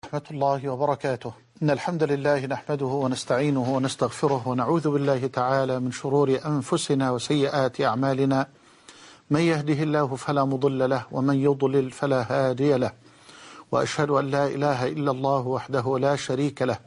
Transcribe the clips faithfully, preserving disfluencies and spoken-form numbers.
ورحمة الله وبركاته. إن الحمد لله نحمده ونستعينه ونستغفره ونعوذ بالله تعالى من شرور أنفسنا وسيئات أعمالنا. من يهده الله فلا مضل له ومن يضلل فلا هادي له، وأشهد أن لا إله إلا الله وحده لا شريك له،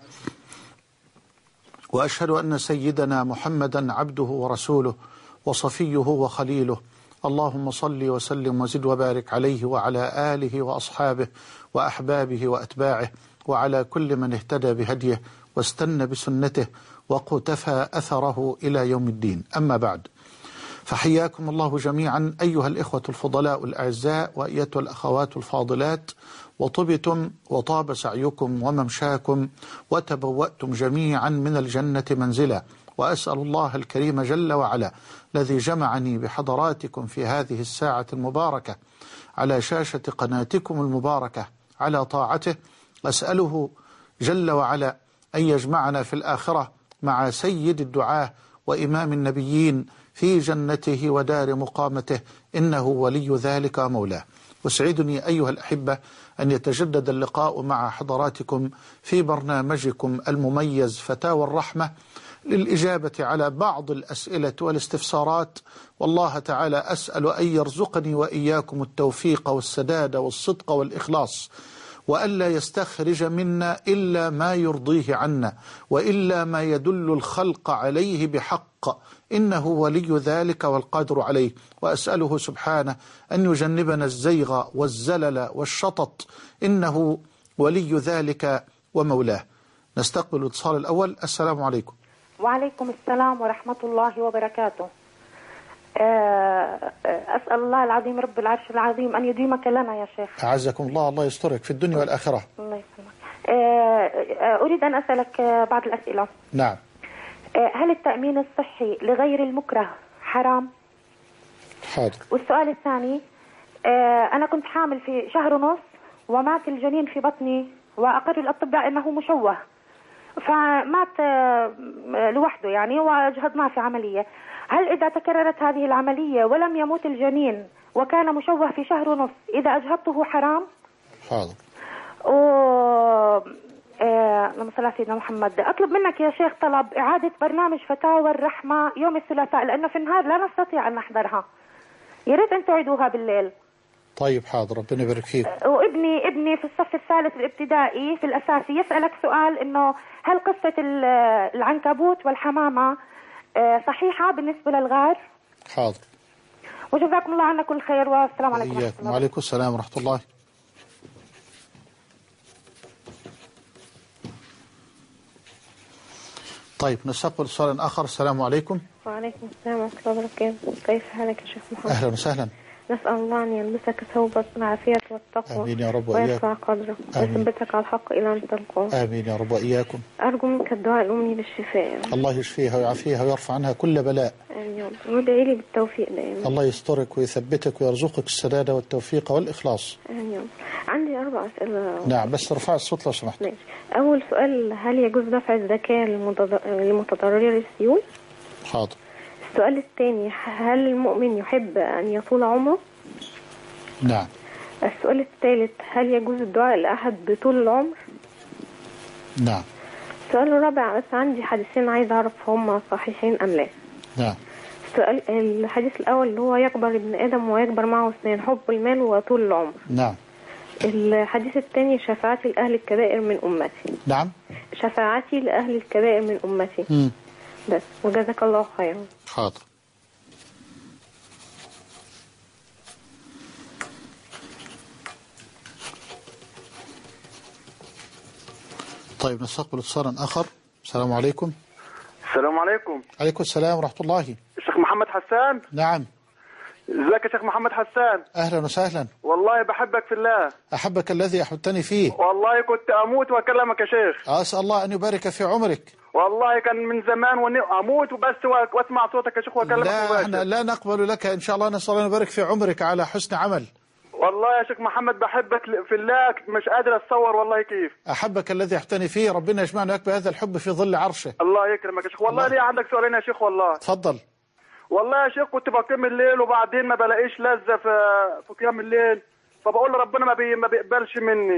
وأشهد أن سيدنا محمدا عبده ورسوله وصفيه وخليله. اللهم صل وسلم وزد وبارك عليه وعلى آله وأصحابه وأحبابه وأتباعه وعلى كل من اهتدى بهديه واستنى بسنته وقتفى أثره إلى يوم الدين. أما بعد، فحياكم الله جميعا أيها الإخوة الفضلاء الأعزاء وأيتها الأخوات الفاضلات، وطبتم وطاب سعيكم وممشاكم وتبوأتم جميعا من الجنة منزلا. وأسأل الله الكريم جل وعلا الذي جمعني بحضراتكم في هذه الساعة المباركة على شاشة قناتكم المباركة على طاعته، أسأله جل وعلا أن يجمعنا في الآخرة مع سيد الدعاة وإمام النبيين في جنته ودار مقامته، إنه ولي ذلك مولاه. وسعدني أيها الأحبة أن يتجدد اللقاء مع حضراتكم في برنامجكم المميز فتاوى الرحمة للإجابة على بعض الأسئلة والاستفسارات، والله تعالى أسأل أن يرزقني وإياكم التوفيق والسداد والصدق والإخلاص، وألا يستخرج منا إلا ما يرضيه عنا وإلا ما يدل الخلق عليه بحق، إنه ولي ذلك والقادر عليه. وأسأله سبحانه أن يجنبنا الزيغ والزلل والشطط، إنه ولي ذلك ومولاه. نستقبل الاتصال الأول. السلام عليكم. وعليكم السلام ورحمة الله وبركاته. أسأل الله العظيم رب العرش العظيم أن يديمك لنا يا شيخ. أعزكم الله، الله يسترك في الدنيا والآخرة. الله يسلمك. أريد أن أسألك بعض الأسئلة. نعم. هل التأمين الصحي لغير المكره حرام؟ حاضر. والسؤال الثاني، أنا كنت حامل في شهر ونص ومات الجنين في بطني، وأقر الأطباء أنه مشوه، فمات لوحده يعني، وأجهضناه في عملية. هل إذا تكررت هذه العملية ولم يموت الجنين وكان مشوه في شهر ونص إذا أجهضته حرام؟ حاضر. و... آه... اللهم صل على سيدنا محمد. أطلب منك يا شيخ طلب إعادة برنامج فتاوى الرحمة يوم الثلاثاء، لأنه في النهار لا نستطيع أن نحضرها، يا ريت أن تعيدوها بالليل. طيب حاضر، ربنا يبارك فيك. وابني ابني في الصف الثالث الابتدائي في الأساسي يسألك سؤال، إنه هل قصة العنكبوت والحمامة صحيحة بالنسبة للغار؟ حاضر. وجزاكم الله عنا كل خير، والسلام عليكم ورحمة الله. وعليكم السلام ورحمة الله. طيب نستقبل سؤال آخر. السلام عليكم. وعليكم السلام ورحمة الله وبركاته. كيف حالك يا شيخ محمد؟ أهلا وسهلا. نسأل الله أن يلبسك ثوب العافية والتقوى. آمين يا رب وإياكم. ويرفع قدرك ويثبتك على الحق إلى أن تلقاه. آمين يا رب وإياكم. أرجو منك الدعاء لأمي بالشفاء. الله يشفيها ويعافيها ويرفع عنها كل بلاء. آمين. وادعي لي بالتوفيق دائما. الله يسترك ويثبتك ويرزقك السداد والتوفيق والإخلاص. آمين. عندي أربع أسئلة. نعم، بس ارفع الصوت لو سمحت. ماشي. أول سؤال، هل يجوز دفع الزكاة للمتضررين السيول؟ حاضر. السؤال الثاني، هل المؤمن يحب أن يطول عمره؟ نعم. السؤال الثالث، هل يجوز الدعاء لأحد بطول العمر؟ نعم. السؤال الرابع، بس عندي حديثين عايز أعرف هم صحيحين أم لا. نعم. السؤال الحديث الأول اللي هو يكبر ابن آدم ويكبر معه اثنين، حب المال وطول العمر. نعم. الحديث الثاني، شفاعتي لأهل الكبائر من أمتي. نعم. شفاعتي لأهل الكبائر من أمتي. مم. بس، وجزاك الله خيرا. حاضر. طيب نستقبل اتصالا آخر. السلام عليكم. السلام عليكم. عليكم السلام ورحمة الله. الشيخ محمد حسان. نعم. ازيك يا شيخ محمد حسان؟ أهلا وسهلا. والله بحبك في الله. أحبك الذي أحببتني فيه. والله كنت أموت وأكلمك يا شيخ. أسأل الله أن يبارك في عمرك. والله كان من زمان وأموت وبس وأسمع صوتك يا شيخ وأكلمك. لا احنا لا نقبل لك إن شاء الله، نسأل الله أن يبارك في عمرك على حسن عمل. والله يا شيخ محمد بحبك في الله، مش قادر أتصور والله كيف. أحبك الذي أحببتني فيه، ربنا يجمعنا وياك بهذا الحب في ظل عرشه. الله يكرمك يا شيخ. والله ليه عندك سؤالين يا شيخ والله. تفضل. والله يا شيخ كنت بقيم الليل وبعدين ما بلاقيش لذة في في قيام الليل، فبقول ربنا ما, بي ما بيقبلش مني.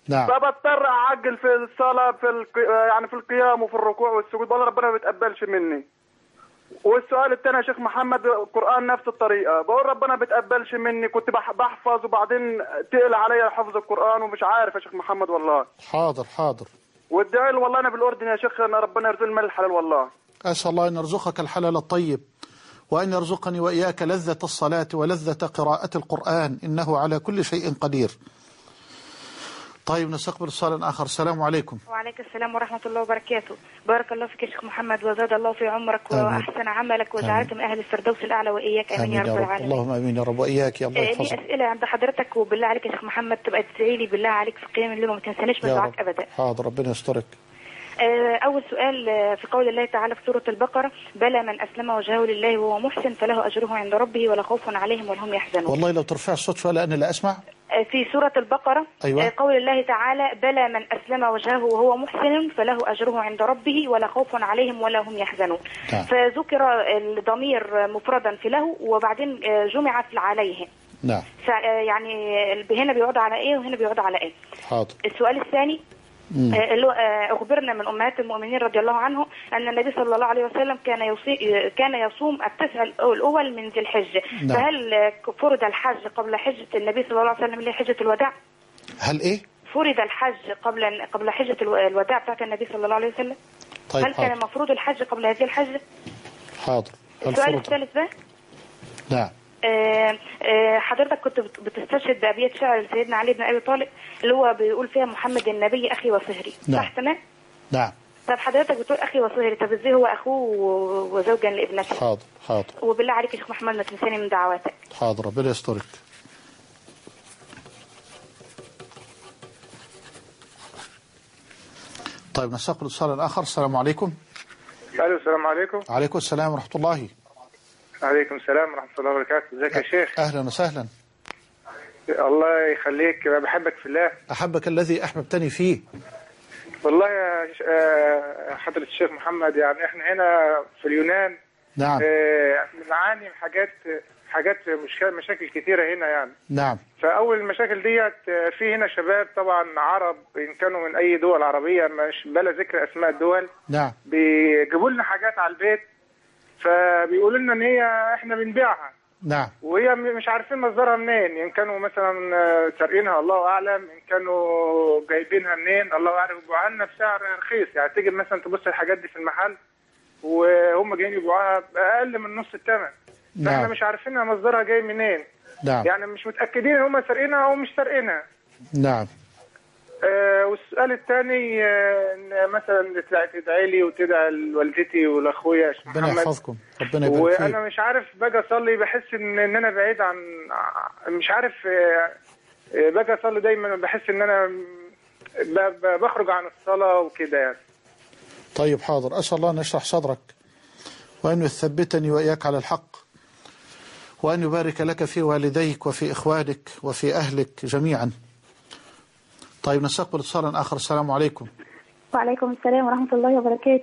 نعم. فبضطر اعجل في الصلاه في الق... يعني في القيام وفي الركوع والسجود، والله ربنا ما بيتقبلش مني. والسؤال الثاني يا شيخ محمد، القرآن نفس الطريقة، بقول ربنا ما بيتقبلش مني، كنت بحفظ وبعدين تقل عليا حفظ القرآن ومش عارف يا شيخ محمد والله. حاضر حاضر. والدعاء والله أنا بالأردن يا شيخ، أنا ربنا يرزقني المال الحلال والله. أسأل الله أن يرزقك الحلال الطيب، وأن يرزقني وإياك لذة الصلاة ولذة قراءة القرآن، إنه على كل شيء قدير. طيب نستقبل اتصال آخر. السلام عليكم. وعليكم السلام ورحمة الله وبركاته. بارك الله فيك يا شيخ محمد، وزاد الله في عمرك وأحسن عملك، وجعلك من أهل الفردوس الأعلى وإياك. آمين يا رب العالمين. اللهم آمين يا رب وإياك. يا الله يحفظك. لي أسئلة عند حضرتك، وبالله عليك يا شيخ محمد تبقى تدعي لي بالله عليك في قيام الليل وما تنسانيش من دعاك أبدا. حاضر ربنا يسترك. أول سؤال في قول الله تعالى في سورة البقرة: بلى من أسلم وجهه لله وهو محسن فله أجره عند ربه ولا خوف عليهم ولا هم يحزنون. والله لو ترفع الصوت شوية لأني لا أسمع. في سورة البقرة. أيوة. قول الله تعالى: بلى من أسلم وجهه وهو محسن فله أجره عند ربه ولا خوف عليهم ولا هم يحزنون. نعم. فذكر الضمير مفردا في له، وبعدين جمع في عليه. نعم. يعني هنا بيعود على إيه وهنا بيعود على إيه. حاضر. السؤال الثاني: اللي أخبرنا من أمهات المؤمنين رضي الله عنه أن النبي صلى الله عليه وسلم كان يصي... كان يصوم التسع الأول من ذي الحجة. نعم. فهل فرض الحج قبل حجة النبي صلى الله عليه وسلم اللي هي حجة الوداع؟ هل إيه؟ فرض الحج قبل قبل حجة الوداع بتاعت النبي صلى الله عليه وسلم. طيب هل حاضر. كان المفروض الحج قبل هذه الحجة؟ حاضر. السؤال الثالث ده. نعم. آه آه حضرتك كنت بتستشهد بأبيات شعر سيدنا علي بن أبي طالب اللي هو بيقول فيها محمد النبي أخي وصهري. نعم. صح تمام؟ نعم. طب حضرتك بتقول أخي وصهري، طب إزاي هو أخوه وزوجا لابنته؟ حاضر حاضر. وبالله عليك يا شيخ محمد ما تنساني من دعواتك. حاضر ربنا يسترك. طيب نستقبل اتصال آخر. السلام عليكم. الو السلام عليكم. وعليكم السلام ورحمة الله. وعليكم السلام ورحمة الله وبركاته. ازيك يا شيخ؟ أهلا وسهلا. الله يخليك، بحبك في الله. أحبك الذي أحببتني فيه. والله يا حضرة الشيخ محمد، يعني احنا هنا في اليونان نعم بنعاني من حاجات حاجات مشاكل كثيرة هنا يعني. نعم. فأول المشاكل ديت في هنا شباب طبعا عرب إن كانوا من أي دول عربية، مش بلا ذكر أسماء الدول. نعم. بيجيبوا لنا حاجات على البيت، فبيقولوا لنا ان هي احنا بنبيعها. نعم. وهي مش عارفين مصدرها منين، ان كانوا مثلا سارقينها الله اعلم، ان كانوا جايبينها منين الله اعلم. بيبيعوها لنا بسعر رخيص، يعني تيجي مثلا تبص الحاجات دي في المحل وهم جايين يبيعوها باقل من نص الثمن. نعم. احنا مش عارفين مصدرها جاي منين. نعم. يعني مش متاكدين ان هم سارقينها او مش سارقينها. نعم. آه والسؤال الثاني آه ان مثلا تدعي لي وتدعي لوالدتي ولاخويا محمد. ربنا يحفظكم. ربنا يبارك فيك. وانا مش عارف باجي اصلي بحس ان ان انا بعيد عن، مش عارف آه باجي اصلي دايما بحس ان انا بخرج عن الصلاه وكده يعني. طيب حاضر. اسال الله ان يشرح صدرك، وان يثبتني واياك على الحق، وان يبارك لك في والديك وفي اخوانك وفي اهلك جميعا. طيب نستقبل اتصالا آخر. السلام عليكم. وعليكم السلام ورحمة الله وبركاته.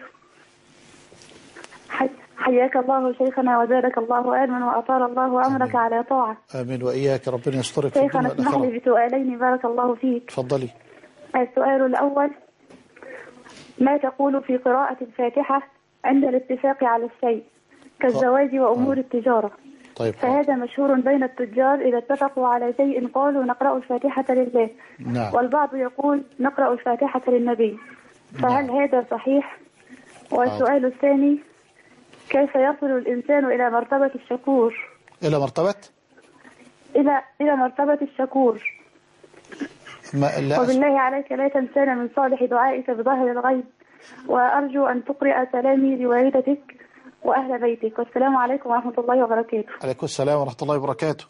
حياك الله شيخنا وزادك الله علما وأطال الله عمرك على طاعة. آمين وإياك. ربنا يسترك. شيخنا اسمح لي بسؤالين بارك الله فيك. تفضلي. السؤال الأول: ما تقول في قراءة الفاتحة عند الاتفاق على الشيء كالزواج وأمور التجارة؟ طيب. فهذا مشهور بين التجار إذا اتفقوا على شيء قالوا نقرأ الفاتحة لله. نعم. والبعض يقول نقرأ الفاتحة للنبي، فهل نعم. هذا صحيح؟ والسؤال الثاني: كيف يصل الإنسان إلى مرتبة الشكور؟ إلى مرتبة؟ إلى إلى مرتبة الشكور. ما لا وبالله عليك لا تنسانا من صالح دعائك بظاهر الغيب، وأرجو أن تقرأ سلامي لوالدتك وأهل بيتك، والسلام عليكم ورحمة الله وبركاته. عليكم السلام ورحمة الله وبركاته.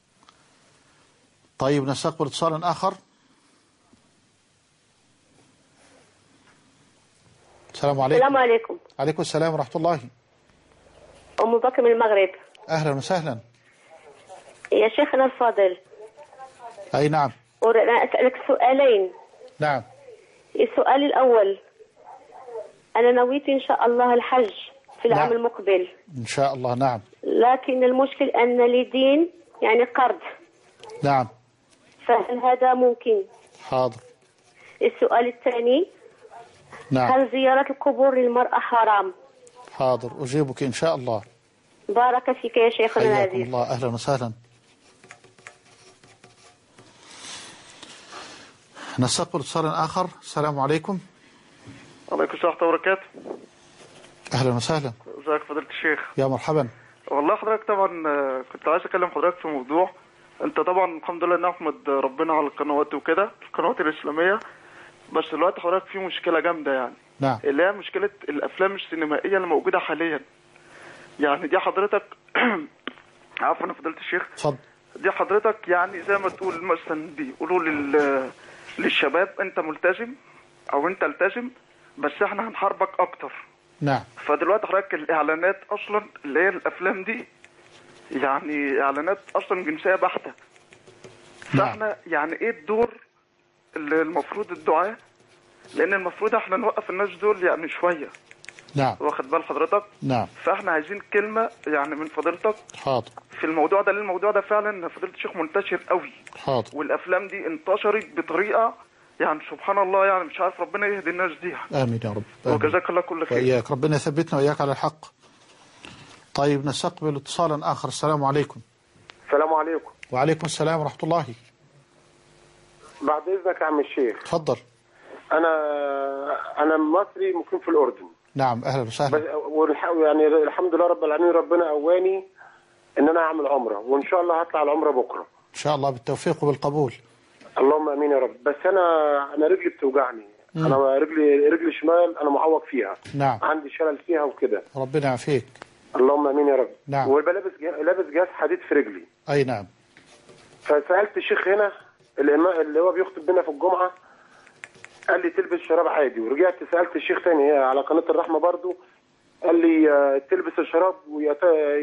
طيب نستقبل اتصالا آخر. السلام عليكم. السلام عليكم. عليكم السلام ورحمة الله. أم بكر من المغرب. أهلا وسهلا. يا شيخنا الفاضل. أي نعم. أريد أن أسألك سؤالين. نعم. السؤال الأول: أنا نويت إن شاء الله الحج في العام نعم. المقبل إن شاء الله. نعم. لكن المشكل أن لي دين يعني قرض. نعم. فهل هذا ممكن؟ حاضر. السؤال الثاني، نعم. هل زيارة القبور للمرأة حرام؟ حاضر أجيبك إن شاء الله. بارك فيك يا شيخنا العزيز. حياكم الله، أهلا وسهلا. نستقبل اتصال آخر. السلام عليكم. وعليكم السلام ورحمة الله وبركاته. أهلا وسهلا. ازيك فضيلة الشيخ؟ يا مرحبا. والله حضرتك طبعا كنت عايز اكلم حضرتك في موضوع. انت طبعا الحمد لله نحمد ربنا على القنوات وكده، القنوات الإسلامية، بس دلوقتي حضرتك في مشكلة جامدة يعني. نعم. اللي هي مشكلة الأفلام السينمائية اللي موجودة حاليا. يعني دي حضرتك عفوا يا فضيلة الشيخ. اتفضل. دي حضرتك يعني زي ما تقول مثلا بيقولوا لل للشباب انت ملتزم او انت التزم، بس احنا هنحاربك اكتر. نعم. فدلوقتي حضرتك الاعلانات اصلا اللي هي الافلام دي يعني اعلانات اصلا جنسيه بحته. فاحنا نعم. يعني ايه الدور اللي المفروض الدعاء، لان المفروض احنا نوقف الناس دول يعني شويه. نعم. واخد بال حضرتك؟ نعم. فاحنا عايزين كلمه يعني من فضيلتك. حاضر. في الموضوع ده، لان الموضوع ده فعلا فضيله الشيخ منتشر قوي. حاضر. والافلام دي انتشرت بطريقه يعني سبحان الله، يعني مش عارف ربنا يهدي الناس دي. امين يا رب. وجزاك الله كل خير. واياك، ربنا يثبتنا واياك على الحق. طيب نستقبل اتصالا اخر. السلام عليكم. السلام عليكم. وعليكم السلام ورحمه الله. بعد اذنك يا عم الشيخ. اتفضل. انا انا مصري مقيم في الاردن. نعم اهلا وسهلا. يعني الحمد لله رب العالمين، ربنا قواني ان انا اعمل عمره، وان شاء الله هطلع العمره بكره ان شاء الله بالتوفيق وبالقبول. اللهم امين يا رب. بس انا انا رجلي بتوجعني. مم. انا رجلي رجلي شمال انا معوج فيها. نعم. عندي شلل فيها وكده. ربنا يعافيك. اللهم امين يا رب. نعم. ولابس لابس جهاز حديد في رجلي. اي نعم. فسالت الشيخ هنا الامام اللي هو بيخطب بينا في الجمعه، قال لي تلبس شراب عادي. ورجعت سالت الشيخ تاني على قناه الرحمه برضو، قال لي تلبس الشراب ويا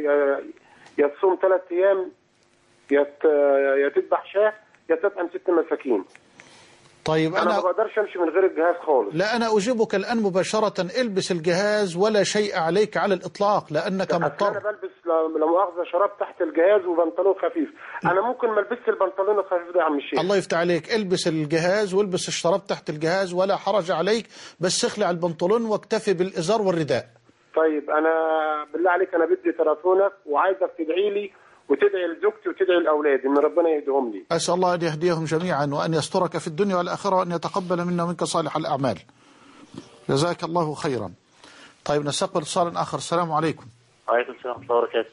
يا تصوم ثلاث ايام، يا يا تذبح شاه، يا تطعم ست مساكين. طيب انا, أنا ما بقدرش امشي من غير الجهاز خالص. لا انا اجيبك الان مباشره، البس الجهاز ولا شيء عليك على الاطلاق لانك مضطر. انا بلبس لا مؤاخذه شراب تحت الجهاز وبنطلون خفيف. انا ممكن ما البسش البنطلون الخفيف ده يا عم الشيخ. الله يفتح عليك، البس الجهاز والبس الشراب تحت الجهاز ولا حرج عليك، بس اخلع البنطلون واكتفي بالازار والرداء. طيب انا بالله عليك انا بدي تليفونك وعايزك تدعي لي وتدعي لزوجتي وتدعي لاولادي ان ربنا يهديهم لي. اسال الله ان يهديهم جميعا وان يسترك في الدنيا والاخره وان يتقبل منا ومنك صالح الاعمال. جزاك الله خيرا. طيب نستقبل اتصال اخر. السلام عليكم. وعليكم السلام ورحمه الله وبركاته.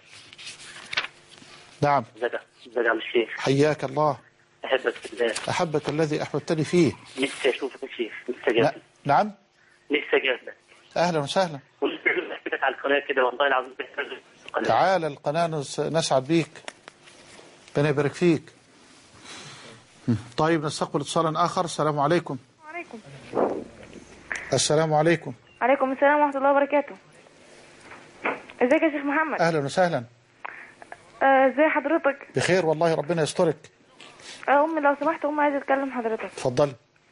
نعم. ازيك ازيك يا عم الشيخ. حياك الله. احبك في الله. احبك الذي احببتني فيه. نفسي اشوفك يا شيخ، نفسي اجابلك. نعم. نفسي اجابلك. اهلا وسهلا. ونفسي احكي على القناه كده والله العظيم. تعال القناه نسعد بيك. ربنا يبارك فيك. طيب نستقبل اتصالا اخر. السلام عليكم. وعليكم السلام عليكم. عليكم السلام ورحمه الله وبركاته. ازيك يا شيخ محمد؟ اهلا وسهلا. ازي آه حضرتك؟ بخير والله ربنا يسترك. آه امي لو سمحت، امي عايزه اتكلم حضرتك. اتفضلي.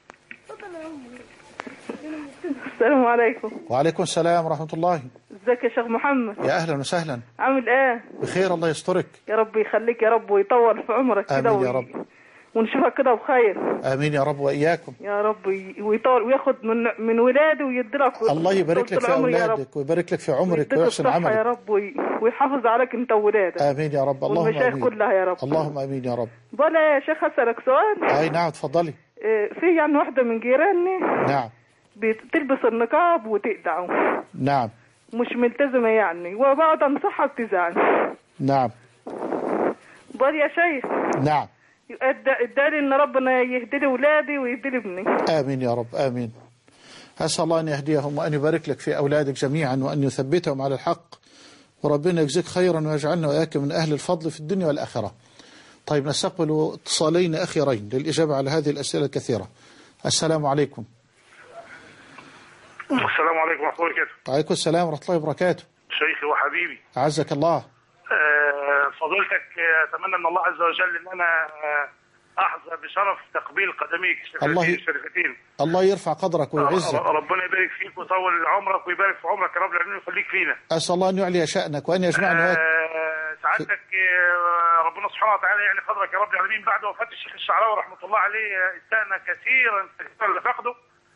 السلام عليكم. وعليكم السلام ورحمه الله. ازيك يا شيخ محمد؟ يا اهلا وسهلا. عامل ايه؟ بخير الله يسترك. يا رب يخليك يا رب ويطول في عمرك كده. امين يا رب. ونشوفك كده بخير. امين يا رب واياكم. يا رب ويطول وياخد من من ولاده ويدي لك. الله يبارك لك في اولادك ويبارك لك في عمرك ويحسن عملك يا رب ويحافظ عليك انت وولادك. امين يا رب. اللهم امين. والمشايخ كلها يا رب. اللهم امين يا رب. بلا يا شيخ اسالك سؤال. اي نعم اتفضلي. في يعني واحده من جيراني نعم بتلبس النقاب وتقطعه. نعم. مش ملتزمه يعني، وبقعد انصحها بتزعل. نعم. بل يا شيخ. نعم. ادالي ان ربنا يهدي لي ولادي ويهدي لي ابني. امين يا رب امين. اسال الله ان يهديهم وان يبارك لك في اولادك جميعا وان يثبتهم على الحق، وربنا يجزيك خيرا ويجعلنا واياك من اهل الفضل في الدنيا والاخره. طيب نستقبل اتصالين اخيرين للاجابه على هذه الاسئله الكثيره. السلام عليكم. السلام عليكم ورحمه الله وبركاته. وعليكم السلام ورحمه الله وبركاته. شيخي وحبيبي. اعزك الله. أه فضيلتك اتمنى من الله عز وجل ان انا احظى بشرف تقبيل قدميك الشريفتين. الله يرفع قدرك ويعزك. ربنا يبارك فيك ويطول عمرك ويبارك في عمرك يا رب العالمين ويخليك فينا. اسال الله ان يعلي شانك وان يجمعنا وياك. أه سعادتك ربنا سبحانه وتعالى يعني قدرك يا رب العالمين، بعد وفاة الشيخ الشعراوي رحمة الله عليه استأنا كثيرا كثيرا اللي فقده،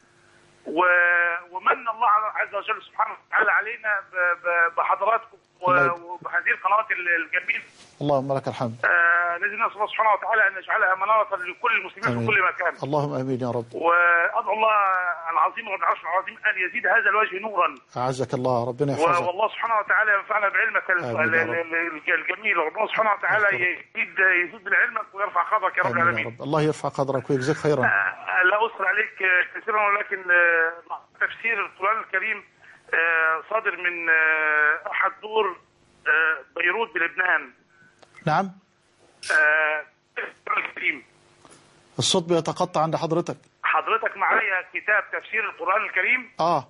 ومن الله عز وجل سبحانه وتعالى علينا بحضراتكم وبهذه القنوات الجميلة. اللهم لك الحمد. آه نسأل الله سبحانه وتعالى أن يجعلها منارة لكل المسلمين في كل مكان. اللهم آمين يا رب. وأدعو الله العظيم رب العرش العظيم أن يزيد هذا الوجه نورا. أعزك الله، ربنا يحفظك. والله سبحانه وتعالى ينفعنا بعلمك الجميل، وربنا سبحانه وتعالى يزيد يزيد من علمك ويرفع قدرك يا رب العالمين. الله يرفع قدرك ويجزيك خيرا. آه لا أسر عليك كثيرا، ولكن آه تفسير القرآن الكريم آه صادر من آه أحد دور آه بيروت بلبنان. نعم. آه الصوت بيتقطع عند حضرتك. حضرتك معايا كتاب تفسير القرآن الكريم. اه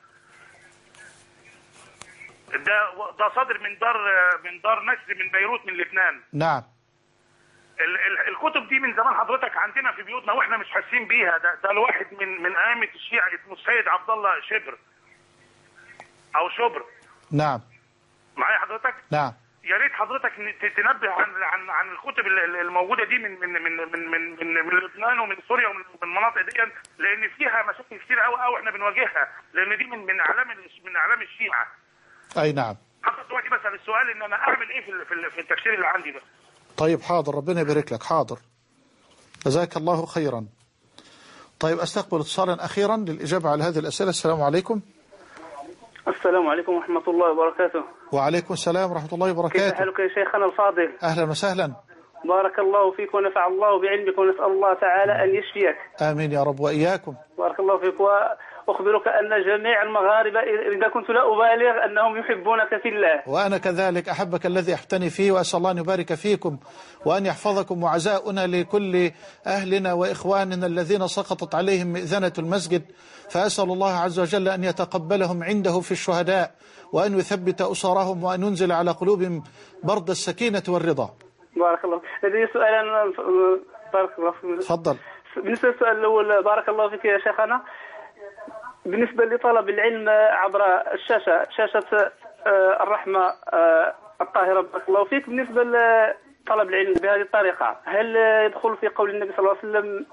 ده ده صادر من دار من دار نشر من بيروت من لبنان. نعم. ال ال الكتب دي من زمان حضرتك عندنا في بيوتنا واحنا مش حاسين بيها. ده ده الواحد من من ائمه الشيعة اسمه السيد عبد الله شبر او شبر. نعم. معايا حضرتك؟ نعم. يا ريت حضرتك تنبه عن عن عن الكتب الموجوده دي من من من من من من, من لبنان ومن سوريا ومن المناطق دي، لان فيها مشاكل كتير قوي قوي احنا بنواجهها، لان دي من من اعلام من اعلام الشيعة. اي نعم. حضرتك دلوقتي بسأل السؤال ان انا اعمل ايه في في التفسير اللي عندي ده؟ طيب حاضر، ربنا يبارك لك. حاضر، جزاك الله خيرا. طيب استقبل اتصالا اخيرا للاجابه على هذه الاسئله. السلام عليكم. السلام عليكم ورحمة الله وبركاته. وعليكم السلام ورحمة الله وبركاته. كيف حالك يا شيخنا الفاضل؟ أهلا وسهلا. بارك الله فيك ونفع الله بعلمك، ونسأل الله تعالى أن يشفيك. آمين يا رب وإياكم. بارك الله فيك. وأخبرك أن جميع المغاربة إذا كنت لا أبالغ أنهم يحبونك في الله. وأنا كذلك أحبك الذي أحتني فيه، وأسأل الله أن يبارك فيكم وأن يحفظكم. وعزاؤنا لكل أهلنا وإخواننا الذين سقطت عليهم مئذنة المسجد، فأسأل الله عز وجل أن يتقبلهم عنده في الشهداء، وأن يثبت أسرهم، وأن ينزل على قلوبهم برد السكينة والرضا. بارك الله. لدي سؤال. بارك الله فيك. تفضل. بالنسبة للسؤال الأول، بارك الله فيك يا شيخنا، بالنسبة لطلب العلم عبر الشاشة، شاشة الرحمة الطاهرة، بارك الله فيك، بالنسبة لطلب العلم بهذه الطريقة، هل يدخل في قول النبي صلى الله عليه وسلم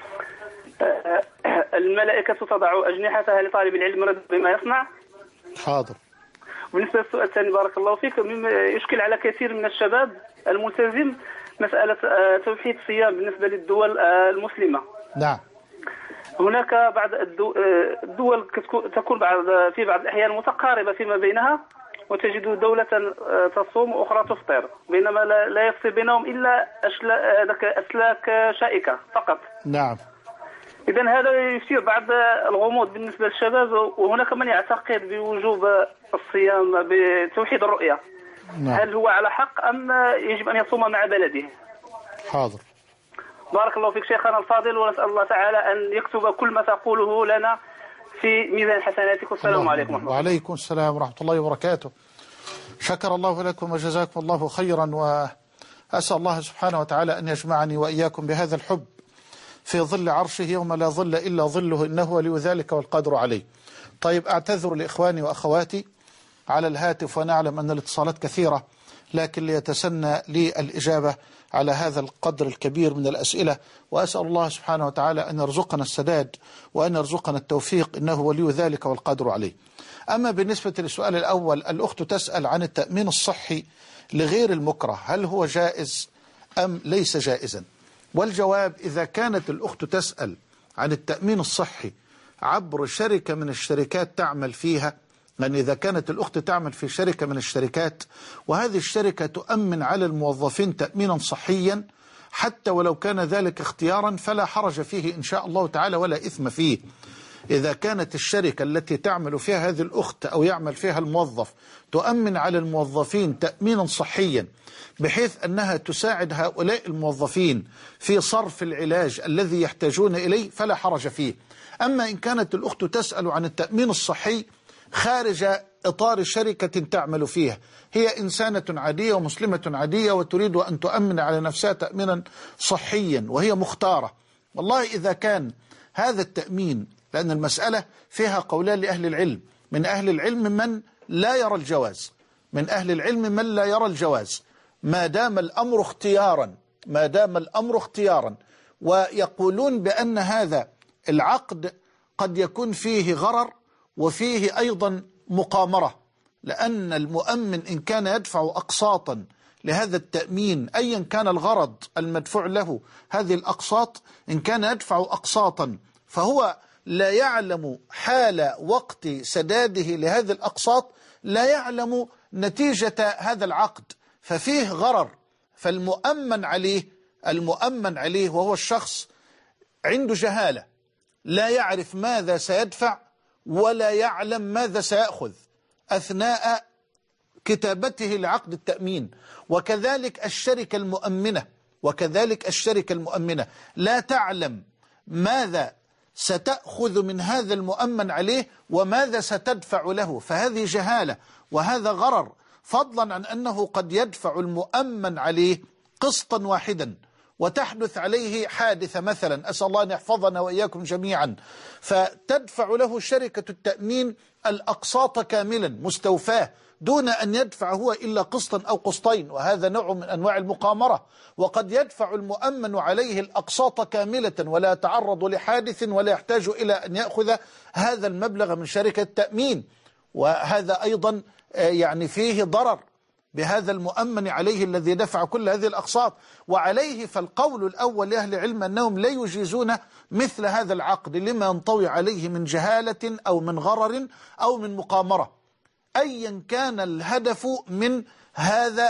الملائكة تضع أجنحتها لطالب العلم رد بما يصنع؟ حاضر. بالنسبة للسؤال الثاني، بارك الله فيك، مما يشكل على كثير من الشباب الملتزم مسألة توحيد الصيام بالنسبة للدول المسلمة. نعم. هناك بعض الدول تكون بعض في بعض الأحيان متقاربة فيما بينها، وتجد دولة تصوم وأخرى تفطر، بينما لا يفصل بينهم إلا أسلاك شائكة فقط. نعم. إذن هذا يثير بعض الغموض بالنسبة للشباب، وهناك من يعتقد بوجوب الصيام بتوحيد الرؤية. نعم. هل هو على حق أم يجب أن يصوم مع بلده؟ حاضر. بارك الله فيك شيخنا الفاضل، ونسأل الله تعالى أن يكتب كل ما تقوله لنا في ميزان حسناتك. والسلام عليكم ورحمة الله. وعليكم السلام ورحمة الله وبركاته. شكر الله لكم وجزاكم الله خيرا، وأسأل الله سبحانه وتعالى أن يجمعني وإياكم بهذا الحب في ظل عرشه يوم لا ظل إلا ظله، إنه ولي ذلك والقادر عليه. طيب أعتذر لإخواني وأخواتي على الهاتف، ونعلم أن الاتصالات كثيرة، لكن ليتسنى لي الإجابة على هذا القدر الكبير من الأسئلة، وأسأل الله سبحانه وتعالى أن يرزقنا السداد وأن يرزقنا التوفيق، إنه ولي ذلك والقادر عليه. أما بالنسبة للسؤال الأول، الأخت تسأل عن التأمين الصحي لغير المكره، هل هو جائز أم ليس جائزا؟ والجواب، إذا كانت الأخت تسأل عن التأمين الصحي عبر شركة من الشركات تعمل فيها، يعني إذا كانت الأخت تعمل في شركة من الشركات وهذه الشركة تؤمن على الموظفين تأمينا صحيا حتى ولو كان ذلك اختيارا، فلا حرج فيه إن شاء الله تعالى ولا إثم فيه. إذا كانت الشركة التي تعمل فيها هذه الأخت أو يعمل فيها الموظف تؤمن على الموظفين تأمينا صحيا بحيث أنها تساعد هؤلاء الموظفين في صرف العلاج الذي يحتاجون إليه، فلا حرج فيه. أما إن كانت الأخت تسأل عن التأمين الصحي خارج إطار شركة تعمل فيها، هي إنسانة عادية ومسلمة عادية وتريد أن تؤمن على نفسها تأمينا صحيا وهي مختارة، والله إذا كان هذا التأمين، لأن المسألة فيها قولان لأهل العلم، من أهل العلم من لا يرى الجواز، من أهل العلم من لا يرى الجواز، ما دام الأمر اختيارا ما دام الأمر اختيارا ويقولون بأن هذا العقد قد يكون فيه غرر وفيه أيضا مقامرة، لأن المؤمن إن كان يدفع أقساطا لهذا التأمين أيا كان الغرض المدفوع له هذه الأقساط، إن كان يدفع أقساطا فهو لا يعلم حال وقت سداده لهذه الأقساط، لا يعلم نتيجة هذا العقد، ففيه غرر. فالمؤمن عليه المؤمن عليه وهو الشخص عنده جهالة، لا يعرف ماذا سيدفع ولا يعلم ماذا سيأخذ أثناء كتابته لعقد التأمين. وكذلك الشركة المؤمنة وكذلك الشركة المؤمنة لا تعلم ماذا ستأخذ من هذا المؤمن عليه وماذا ستدفع له، فهذه جهالة وهذا غرر، فضلا عن أنه قد يدفع المؤمن عليه قسطا واحدا وتحدث عليه حادثة مثلا، أسأل الله أن يحفظنا وإياكم جميعا، فتدفع له شركة التأمين الأقساط كاملا مستوفاه دون أن يدفع هو إلا قسطا أو قسطين، وهذا نوع من أنواع المقامرة. وقد يدفع المؤمن عليه الأقساط كاملة ولا يتعرض لحادث ولا يحتاج إلى أن يأخذ هذا المبلغ من شركة التأمين، وهذا أيضا يعني فيه ضرر بهذا المؤمن عليه الذي دفع كل هذه الأقساط. وعليه فالقول الأول لأهل العلم أنهم لا يجيزون مثل هذا العقد لما ينطوي عليه من جهالة أو من غرر أو من مقامرة، أيا كان الهدف من هذا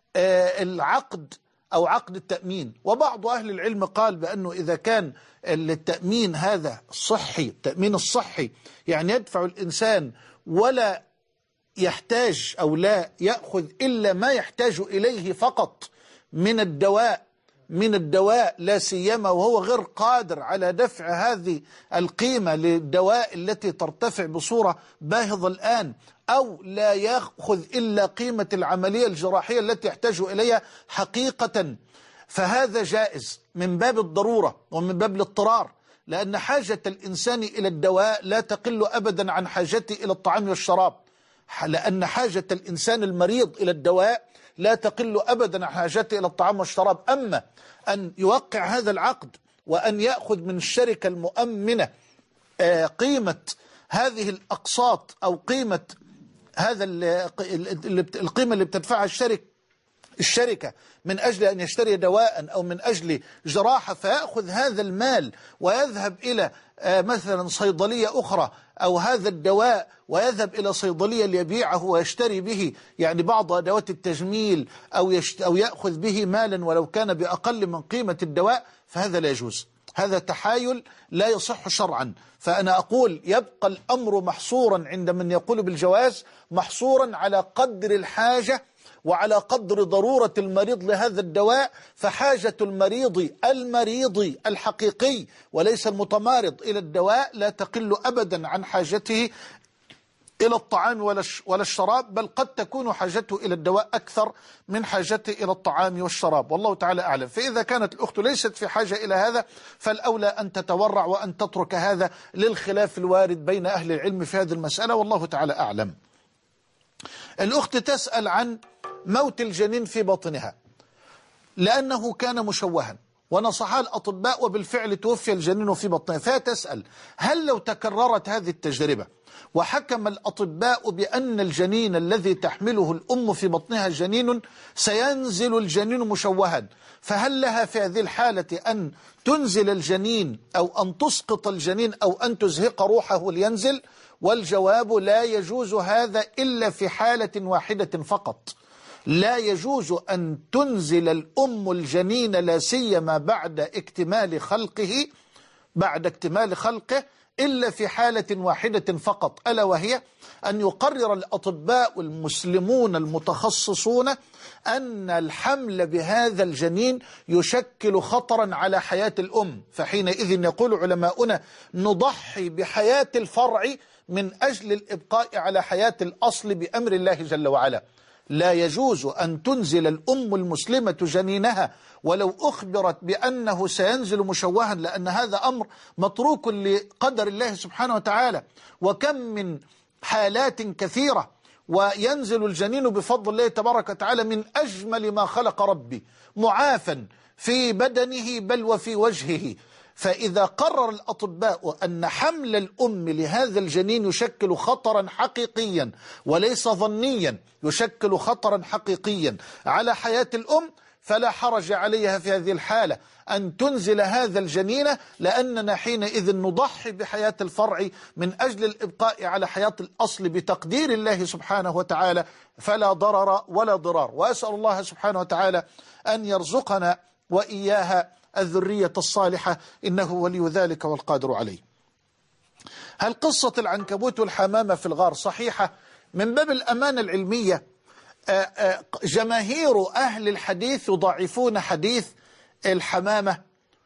العقد أو عقد التأمين. وبعض أهل العلم قال بأنه إذا كان التأمين هذا صحي، التأمين الصحي يعني يدفع الإنسان ولا يحتاج أو لا يأخذ إلا ما يحتاج إليه فقط من الدواء من الدواء لا سيما وهو غير قادر على دفع هذه القيمة للدواء التي ترتفع بصورة باهظة الآن، أو لا يأخذ إلا قيمة العملية الجراحية التي يحتاج إليها حقيقة، فهذا جائز من باب الضرورة ومن باب الاضطرار، لأن حاجة الإنسان إلى الدواء لا تقل أبدا عن حاجته إلى الطعام والشراب، لأن حاجة الإنسان المريض إلى الدواء لا تقل أبدا عن حاجته إلى الطعام والشراب. أما أن يوقع هذا العقد وأن يأخذ من الشركة المؤمنة قيمة هذه الأقساط أو قيمة هذا القيمة اللي بتدفعها الشركة الشركة من أجل أن يشتري دواء أو من أجل جراحة، فيأخذ هذا المال ويذهب إلى مثلا صيدلية أخرى أو هذا الدواء ويذهب إلى صيدلية ليبيعه ويشتري به يعني بعض أدوات التجميل أو, يشت أو يأخذ به مالا ولو كان بأقل من قيمة الدواء، فهذا لا يجوز، هذا تحايل لا يصح شرعا. فأنا أقول يبقى الأمر محصورا عند من يقول بالجواز محصورا على قدر الحاجة وعلى قدر ضرورة المريض لهذا الدواء، فحاجة المريض المريض الحقيقي وليس المتمارض إلى الدواء لا تقل أبدا عن حاجته إلى الطعام ولا الشراب، بل قد تكون حاجته إلى الدواء أكثر من حاجته إلى الطعام والشراب، والله تعالى أعلم. فإذا كانت الأخت ليست في حاجة إلى هذا فالأولى أن تتورع وأن تترك هذا للخلاف الوارد بين أهل العلم في هذه المسألة، والله تعالى أعلم. الأخت تسأل عن موت الجنين في بطنها لأنه كان مشوها، ونصحها الأطباء وبالفعل توفي الجنين في بطنها، فتسأل هل لو تكررت هذه التجربة وحكم الأطباء بأن الجنين الذي تحمله الأم في بطنها جنين سينزل الجنين مشوها، فهل لها في هذه الحالة أن تنزل الجنين أو أن تسقط الجنين أو أن تزهق روحه لينزل؟ والجواب لا يجوز هذا إلا في حالة واحدة فقط، لا يجوز أن تنزل الأم الجنين لا سيما بعد اكتمال خلقه بعد اكتمال خلقه إلا في حالة واحدة فقط، ألا وهي أن يقرر الأطباء المسلمون المتخصصون أن الحمل بهذا الجنين يشكل خطرا على حياة الأم، فحينئذ يقول علماؤنا نضحي بحياة الفرع من أجل الإبقاء على حياة الأصل بأمر الله جل وعلا. لا يجوز أن تنزل الأم المسلمة جنينها ولو أخبرت بأنه سينزل مشوها، لأن هذا أمر متروك لقدر الله سبحانه وتعالى. وكم من حالات كثيرة وينزل الجنين بفضل الله تبارك وتعالى من أجمل ما خلق ربي، معافا في بدنه بل وفي وجهه. فإذا قرر الأطباء أن حمل الأم لهذا الجنين يشكل خطرا حقيقيا وليس ظنيا، يشكل خطرا حقيقيا على حياة الأم، فلا حرج عليها في هذه الحالة أن تنزل هذا الجنين، لأننا حينئذ نضحي بحياة الفرع من أجل الإبقاء على حياة الأصل بتقدير الله سبحانه وتعالى، فلا ضرر ولا ضرار. وأسأل الله سبحانه وتعالى أن يرزقنا وإياها الذرية الصالحة، إنه ولي ذلك والقادر عليه. هل قصة العنكبوت والحمامة في الغار صحيحة؟ من باب الأمانة العلمية، جماهير أهل الحديث يضعفون حديث الحمامة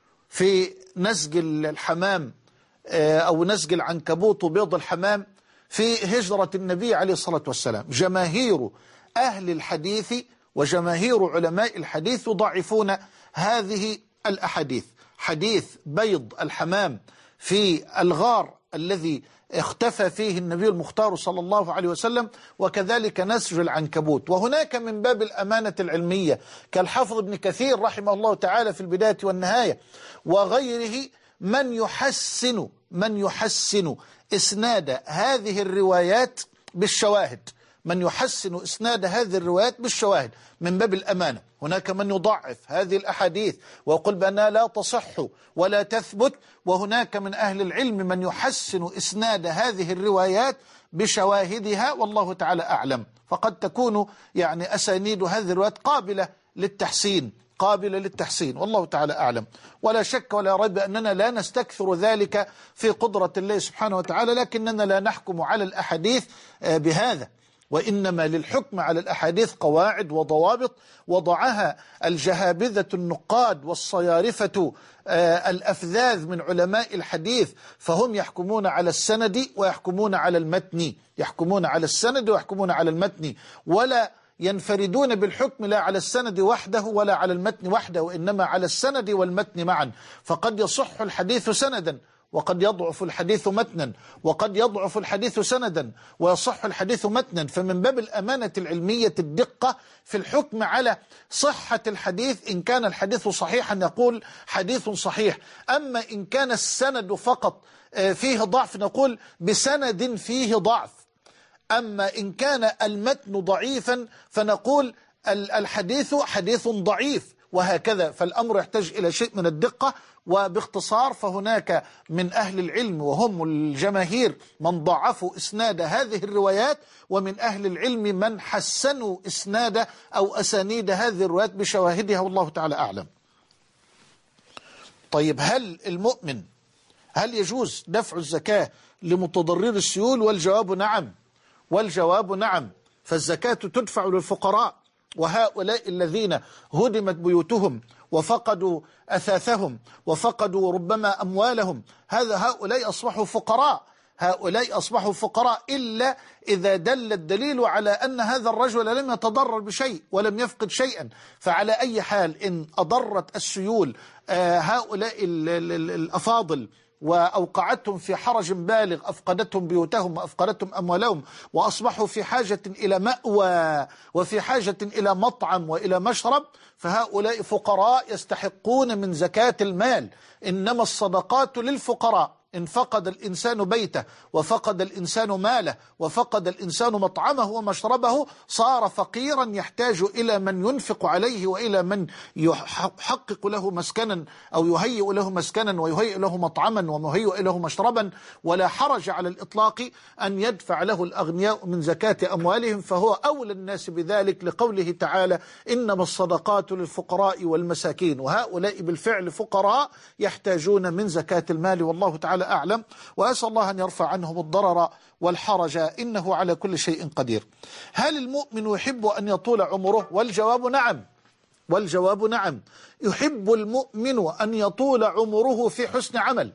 في نسج الحمام أو نسج العنكبوت وبيض الحمام في هجرة النبي عليه الصلاة والسلام. جماهير أهل الحديث وجماهير علماء الحديث يضعفون هذه الأحاديث. حديث بيض الحمام في الغار الذي اختفى فيه النبي المختار صلى الله عليه وسلم، وكذلك نسج العنكبوت. وهناك من باب الأمانة العلمية كالحافظ ابن كثير رحمه الله تعالى في البداية والنهاية وغيره من يحسن من يحسن إسناد هذه الروايات بالشواهد، من يحسن إسناد هذه الروايات بالشواهد من باب الأمانة. هناك من يضعف هذه الأحاديث ويقول بأنها لا تصح ولا تثبت، وهناك من أهل العلم من يحسن إسناد هذه الروايات بشواهدها، والله تعالى أعلم. فقد تكون يعني أسانيد هذه الروايات قابلة للتحسين قابلة للتحسين والله تعالى أعلم. ولا شك ولا ريب أننا لا نستكثر ذلك في قدرة الله سبحانه وتعالى، لكننا لا نحكم على الأحاديث بهذا، وإنما للحكم على الأحاديث قواعد وضوابط وضعها الجهابذة النقاد والصيارفة الأفذاذ من علماء الحديث، فهم يحكمون على السند ويحكمون على المتن، يحكمون على السند ويحكمون على المتن، ولا ينفردون بالحكم لا على السند وحده ولا على المتن وحده، وإنما على السند والمتن معا. فقد يصح الحديث سندا وقد يضعف الحديث متنا، وقد يضعف الحديث سندا ويصح الحديث متنا. فمن باب الأمانة العلمية الدقة في الحكم على صحة الحديث، إن كان الحديث صحيحا نقول حديث صحيح، أما إن كان السند فقط فيه ضعف نقول بسند فيه ضعف، أما إن كان المتن ضعيفا فنقول الحديث حديث ضعيف، وهكذا. فالأمر يحتاج إلى شيء من الدقة. وباختصار فهناك من أهل العلم وهم الجماهير من ضعفوا إسناد هذه الروايات، ومن أهل العلم من حسنوا إسناد أو أسانيد هذه الروايات بشواهدها، والله تعالى أعلم. طيب، هل المؤمن هل يجوز دفع الزكاة لمتضرر السيول؟ والجواب نعم، والجواب نعم. فالزكاة تدفع للفقراء، وهؤلاء الذين هدمت بيوتهم وفقدوا أثاثهم وفقدوا ربما أموالهم، هذا هؤلاء أصبحوا فقراء، هؤلاء أصبحوا فقراء إلا إذا دل الدليل على أن هذا الرجل لم يتضرر بشيء ولم يفقد شيئا. فعلى أي حال إن أضرت السيول هؤلاء الأفاضل وأوقعتهم في حرج بالغ، أفقدتهم بيوتهم وأفقدتهم أموالهم، وأصبحوا في حاجة إلى مأوى وفي حاجة إلى مطعم وإلى مشرب، فهؤلاء فقراء يستحقون من زكاة المال. إنما الصدقات للفقراء. إن فقد الإنسان بيته وفقد الإنسان ماله وفقد الإنسان مطعمه ومشربه صار فقيرا يحتاج إلى من ينفق عليه وإلى من يحقق له مسكنا أو يهيئ له مسكنا ويهيئ له مطعما ومهيئ له مشربا. ولا حرج على الإطلاق أن يدفع له الأغنياء من زكاة أموالهم، فهو أولى الناس بذلك لقوله تعالى إنما الصدقات للفقراء والمساكين، وهؤلاء بالفعل فقراء يحتاجون من زكاة المال، والله تعالى أعلم. وأسأل الله أن يرفع عنهم الضرر والحرج، إنه على كل شيء قدير. هل المؤمن يحب أن يطول عمره؟ والجواب نعم، والجواب نعم. يحب المؤمن أن يطول عمره في حسن عمل،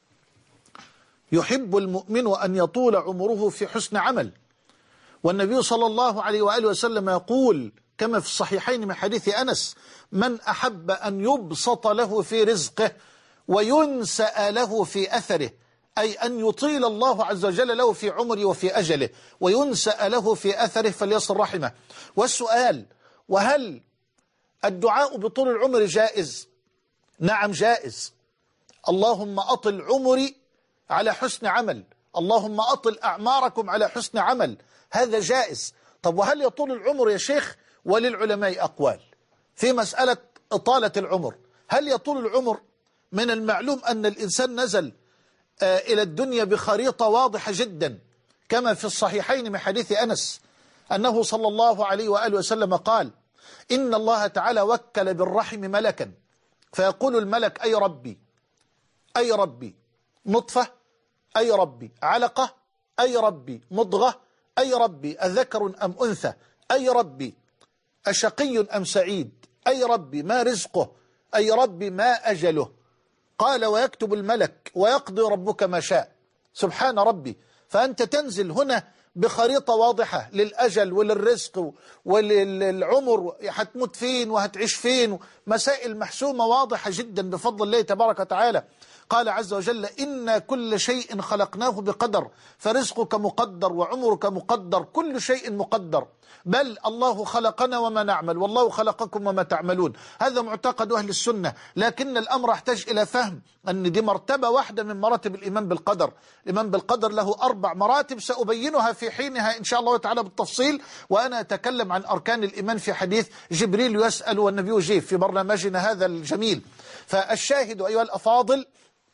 يحب المؤمن أن يطول عمره في حسن عمل. والنبي صلى الله عليه وآله وسلم يقول كما في الصحيحين من حديث أنس: من أحب أن يبسط له في رزقه وينسأ له في أثره، أي أن يطيل الله عز وجل له في عمره وفي أجله وينسأ له في أثره فليصل رحمه. والسؤال: وهل الدعاء بطول العمر جائز؟ نعم جائز. اللهم أطل عمري على حسن عمل، اللهم أطل أعماركم على حسن عمل، هذا جائز. طب وهل يطول العمر يا شيخ؟ وللعلماء أقوال في مسألة إطالة العمر. هل يطول العمر؟ من المعلوم أن الإنسان نزل آه إلى الدنيا بخريطة واضحة جدا، كما في الصحيحين من حديث أنس أنه صلى الله عليه وآله وسلم قال: إن الله تعالى وكل بالرحم ملكا فيقول الملك: أي ربي أي ربي نطفة، أي ربي علقة، أي ربي مضغة، أي ربي أذكر أم أنثى، أي ربي أشقي أم سعيد، أي ربي ما رزقه، أي ربي ما أجله. قال: ويكتب الملك ويقضي ربك ما شاء. سبحان ربي. فأنت تنزل هنا بخريطة واضحة للأجل وللرزق وللعمر، هتموت فين وهتعيش فين، مسائل محسومة واضحة جدا بفضل الله تبارك وتعالى. قال عز وجل: إن كل شيء خلقناه بقدر، فرزقك مقدر وعمرك مقدر، كل شيء مقدر. بل الله خلقنا وما نعمل والله خلقكم وما تعملون. هذا معتقد أهل السنة، لكن الأمر يحتاج إلى فهم أن دي مرتبة واحدة من مراتب الإيمان بالقدر. الإيمان بالقدر له أربع مراتب سأبينها في حينها إن شاء الله تعالى بالتفصيل، وأنا أتكلم عن أركان الإيمان في حديث جبريل يسأل والنبي يجيب في برنامجنا هذا الجميل. فالشاهد أيها الأفاضل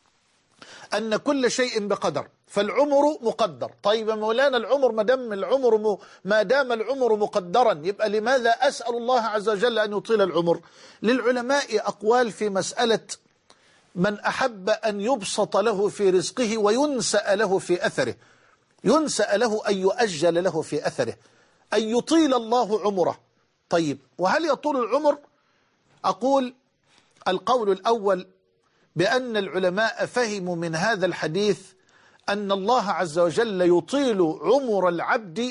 أن كل شيء بقدر، فالعمر مقدر. طيب مولانا العمر ما دام العمر م... ما دام العمر مقدرا، يبقى لماذا أسأل الله عز وجل أن يطيل العمر؟ للعلماء أقوال في مسألة من أحب أن يبسط له في رزقه وينسأ له في أثره. ينسأ له أن يؤجل له في أثره، أن يطيل الله عمره. طيب وهل يطول العمر؟ أقول القول الأول بأن العلماء فهموا من هذا الحديث أن الله عز وجل يطيل عمر العبد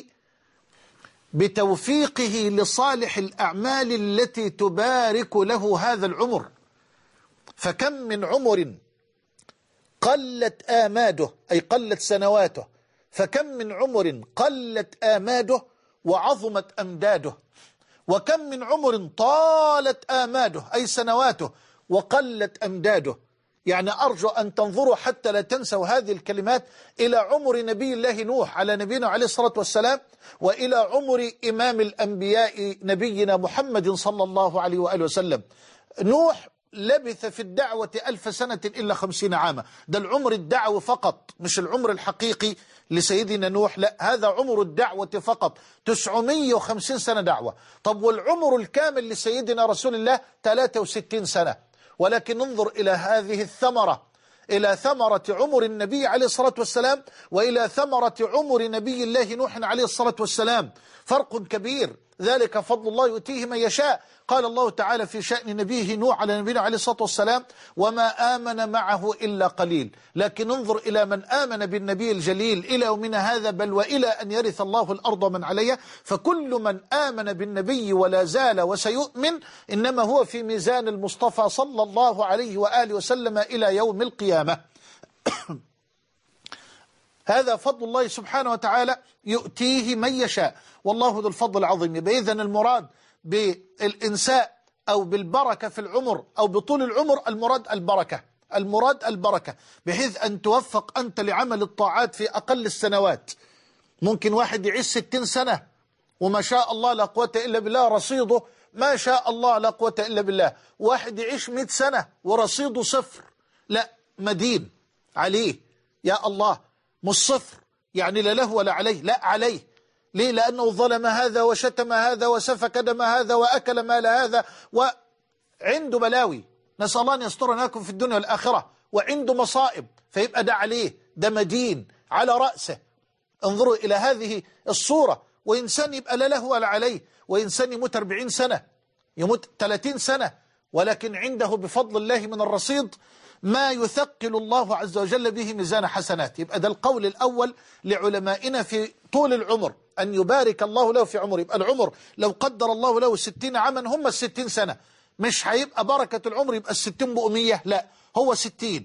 بتوفيقه لصالح الأعمال التي تبارك له هذا العمر. فكم من عمر قلت آماده، أي قلت سنواته، فكم من عمر قلت آماده وعظمت أمداده، وكم من عمر طالت آماده أي سنواته وقلت أمداده. يعني أرجو أن تنظروا حتى لا تنسوا هذه الكلمات إلى عمر نبي الله نوح على نبينا عليه الصلاة والسلام، وإلى عمر إمام الأنبياء نبينا محمد صلى الله عليه وآله وسلم. نوح لبث في الدعوة ألف سنة إلا خمسين عاما، ده العمر الدعوة فقط، مش العمر الحقيقي لسيدنا نوح، لا هذا عمر الدعوة فقط، تسعمائة وخمسين سنة دعوة. طب والعمر الكامل لسيدنا رسول الله ثلاثة وستين سنة. ولكن انظر إلى هذه الثمرة، إلى ثمرة عمر النبي عليه الصلاة والسلام وإلى ثمرة عمر نبي الله نوح عليه الصلاة والسلام، فرق كبير. ذلك فضل الله يؤتيه من يشاء. قال الله تعالى في شأن نبيه نوح على نبينا عليه الصلاة والسلام: وما آمن معه إلا قليل. لكن انظر إلى من آمن بالنبي الجليل إلى يومنا هذا، بل وإلى أن يرث الله الأرض من عليها. فكل من آمن بالنبي ولا زال وسيؤمن إنما هو في ميزان المصطفى صلى الله عليه وآله وسلم إلى يوم القيامة. هذا فضل الله سبحانه وتعالى يؤتيه من يشاء، والله ذو الفضل العظيم. يبقى إذن المراد بالإنساء أو بالبركة في العمر أو بطول العمر المراد البركة، المراد البركة، بحيث أن توفق أنت لعمل الطاعات في أقل السنوات. ممكن واحد يعيش ستين سنة وما شاء الله لا قوة إلا بالله، رصيده ما شاء الله لا قوة إلا بالله. واحد يعيش مئة سنة ورصيده صفر، لا مدين عليه يا الله، مش صفر يعني لا له ولا عليه، لا عليه. ليه؟ لأنه ظلم هذا وشتم هذا وسفك دم هذا وأكل مال هذا وعنده بلاوي، نسأل الله أن يسترنا لكم في الدنيا والآخرة، وعنده مصائب، فيبقى ده عليه، ده مدين على رأسه. انظروا إلى هذه الصورة. وإنسان يبقى لا له ولا عليه، وإنسان يموت أربعين سنة، يموت ثلاثين سنة، ولكن عنده بفضل الله من الرصيد ما يثقل الله عز وجل به ميزان حسنات. يبقى ده القول الأول لعلمائنا في طول العمر، أن يبارك الله له في عمره. يبقى العمر لو قدر الله له ستين عاما هم الستين سنة، مش هيبقى بركة العمر يبقى الستين بأمية، لا هو ستين.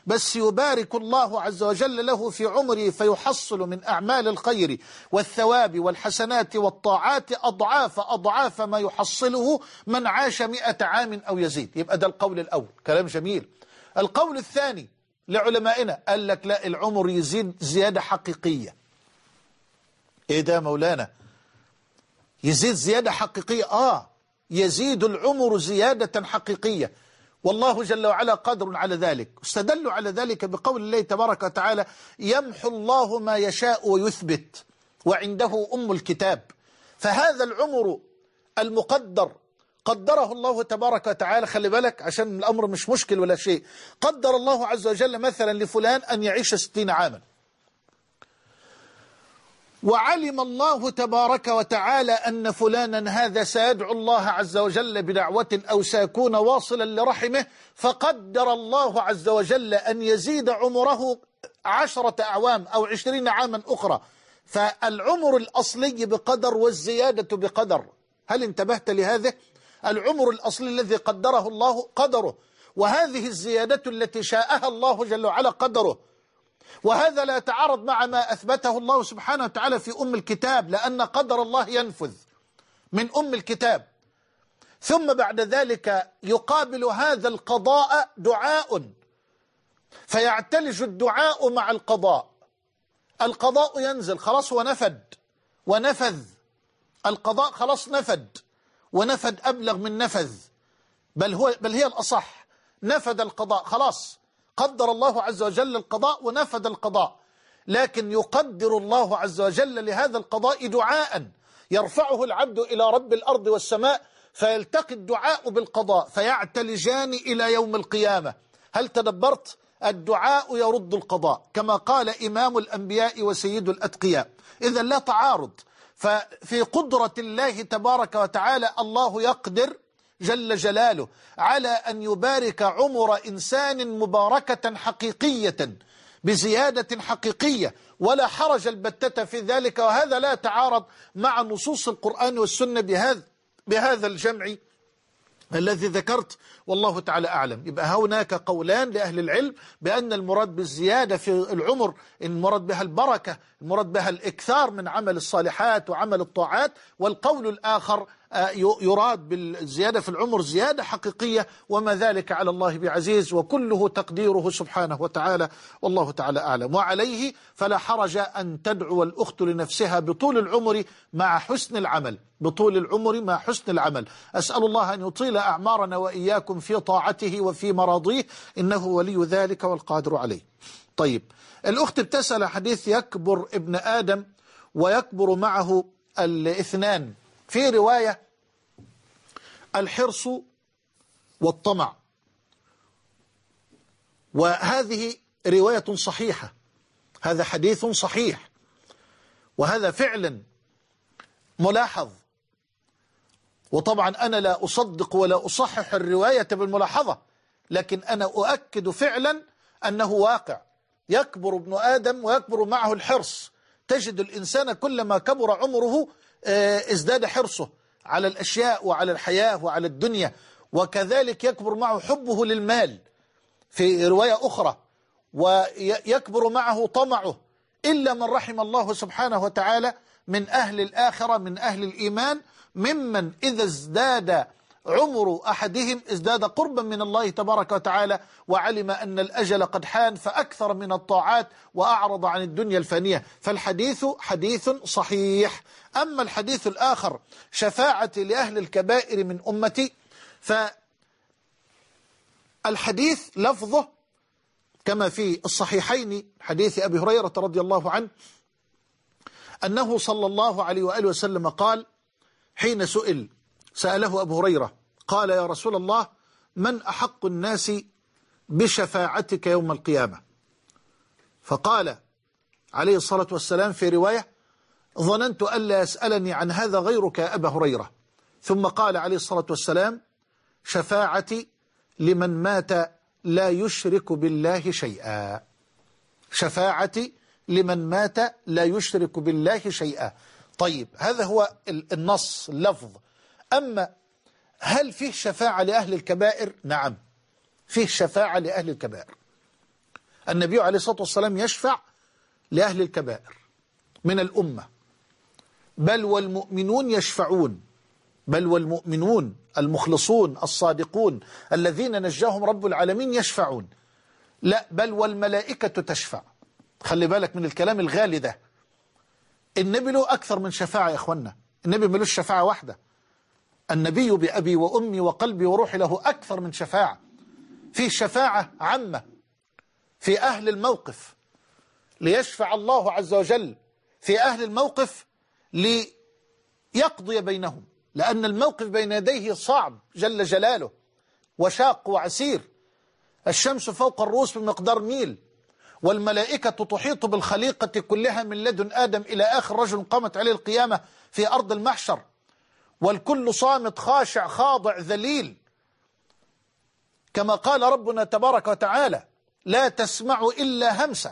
بس يبارك الله عز وجل له في عمره فيحصل من أعمال الخير والثواب والحسنات والطاعات أضعاف أضعاف ما يحصله من عاش مئة عام أو يزيد. يبقى ده القول الأول، كلام جميل. القول الثاني لعلمائنا قال لك لا، العمر يزيد زيادة حقيقية. ايه ده مولانا؟ يزيد زيادة حقيقية؟ آه يزيد العمر زيادة حقيقية، والله جل وعلا قادر على ذلك. استدلوا على ذلك بقول الله تبارك وتعالى: يمحو الله ما يشاء ويثبت وعنده أم الكتاب. فهذا العمر المقدر قدره الله تبارك وتعالى، خلي بالك عشان الأمر مش مشكل ولا شيء. قدر الله عز وجل مثلا لفلان أن يعيش ستين عاما، وعلم الله تبارك وتعالى أن فلانا هذا سيدعو الله عز وجل بدعوة أو سيكون واصلا لرحمه، فقدر الله عز وجل أن يزيد عمره عشرة أعوام أو عشرين عاما أخرى. فالعمر الأصلي بقدر والزيادة بقدر. هل انتبهت لهذا؟ العمر الأصلي الذي قدره الله قدره، وهذه الزيادة التي شاءها الله جل وعلا قدره. وهذا لا يتعارض مع ما أثبته الله سبحانه وتعالى في أم الكتاب، لأن قدر الله ينفذ من أم الكتاب. ثم بعد ذلك يقابل هذا القضاء دعاء، فيعتلج الدعاء مع القضاء. القضاء ينزل خلاص ونفد ونفذ، القضاء خلاص نفد ونفد أبلغ من نفذ، بل هو بل هي الأصح، نفد القضاء خلاص، قدر الله عز وجل القضاء ونفذ القضاء. لكن يقدر الله عز وجل لهذا القضاء دعاء يرفعه العبد إلى رب الأرض والسماء، فيلتقي الدعاء بالقضاء فيعتلجان إلى يوم القيامة. هل تدبرت؟ الدعاء يرد القضاء كما قال إمام الأنبياء وسيد الأتقياء. إذا لا تعارض. ففي قدرة الله تبارك وتعالى الله يقدر جل جلاله على أن يبارك عمر إنسان مباركة حقيقية بزيادة حقيقية، ولا حرج البتة في ذلك. وهذا لا يتعارض مع نصوص القرآن والسنة بهذا بهذا الجمع الذي ذكرت، والله تعالى أعلم. يبقى هناك قولان لأهل العلم بأن المراد بالزيادة في العمر المراد بها البركة، المراد بها الإكثار من عمل الصالحات وعمل الطاعات. والقول الآخر يراد بالزيادة في العمر زيادة حقيقية، وما ذلك على الله بعزيز، وكله تقديره سبحانه وتعالى، والله تعالى أعلم. وعليه فلا حرج أن تدعو الأخت لنفسها بطول العمر مع حسن العمل، بطول العمر مع حسن العمل. أسأل الله أن يطيل أعمارنا وإياكم في طاعته وفي مراضيه، إنه ولي ذلك والقادر عليه. طيب، الأخت بتسأل حديث يكبر ابن آدم ويكبر معه الاثنان، في رواية الحرص والطمع، وهذه رواية صحيحة، هذا حديث صحيح، وهذا فعلا ملاحظ. وطبعا أنا لا أصدق ولا أصحح الرواية بالملاحظة، لكن أنا أؤكد فعلا أنه واقع. يكبر ابن آدم ويكبر معه الحرص. تجد الإنسان كلما كبر عمره ازداد حرصه على الأشياء وعلى الحياة وعلى الدنيا، وكذلك يكبر معه حبه للمال في رواية أخرى، ويكبر معه طمعه، إلا من رحم الله سبحانه وتعالى من أهل الآخرة من أهل الإيمان، ممن إذا ازداد عمر أحدهم ازداد قربا من الله تبارك وتعالى، وعلم أن الأجل قد حان فأكثر من الطاعات وأعرض عن الدنيا الفانية. فالحديث حديث صحيح. أما الحديث الآخر شفاعة لأهل الكبائر من أمتي، فالحديث لفظه كما في الصحيحين حديث أبي هريرة رضي الله عنه أنه صلى الله عليه وآله وسلم قال حين سئل سأله أبو هريرة قال: يا رسول الله، من أحق الناس بشفاعتك يوم القيامة؟ فقال عليه الصلاة والسلام في رواية: ظننت ألا يسألني عن هذا غيرك يا أبا هريرة. ثم قال عليه الصلاة والسلام: شفاعتي لمن مات لا يشرك بالله شيئا. شفاعتي لمن مات لا يشرك بالله شيئا. طيب، هذا هو النص اللفظ. أما هل فيه شفاعة لأهل الكبائر؟ نعم، فيه شفاعة لأهل الكبائر. النبي عليه الصلاة والسلام يشفع لأهل الكبائر من الأمة، بل والمؤمنون يشفعون، بل والمؤمنون المخلصون الصادقون الذين نجاهم رب العالمين يشفعون، لا بل والملائكة تشفع. خلي بالك من الكلام الغالي ده. النبي له أكثر من شفاعة يا إخوانا، النبي ملوش شفاعة واحدة، النبي بأبي وأمي وقلبي وروحي له أكثر من شفاعة. في شفاعة عامة في أهل الموقف، ليشفع الله عز وجل في أهل الموقف ليقضي بينهم، لأن الموقف بين يديه صعب جل جلاله وشاق وعسير. الشمس فوق الرؤوس بمقدار ميل، والملائكة تحيط بالخليقة كلها من لدن آدم إلى آخر رجل قامت عليه القيامة في أرض المحشر، والكل صامت خاشع خاضع ذليل، كما قال ربنا تبارك وتعالى: لا تسمع إلا همسة.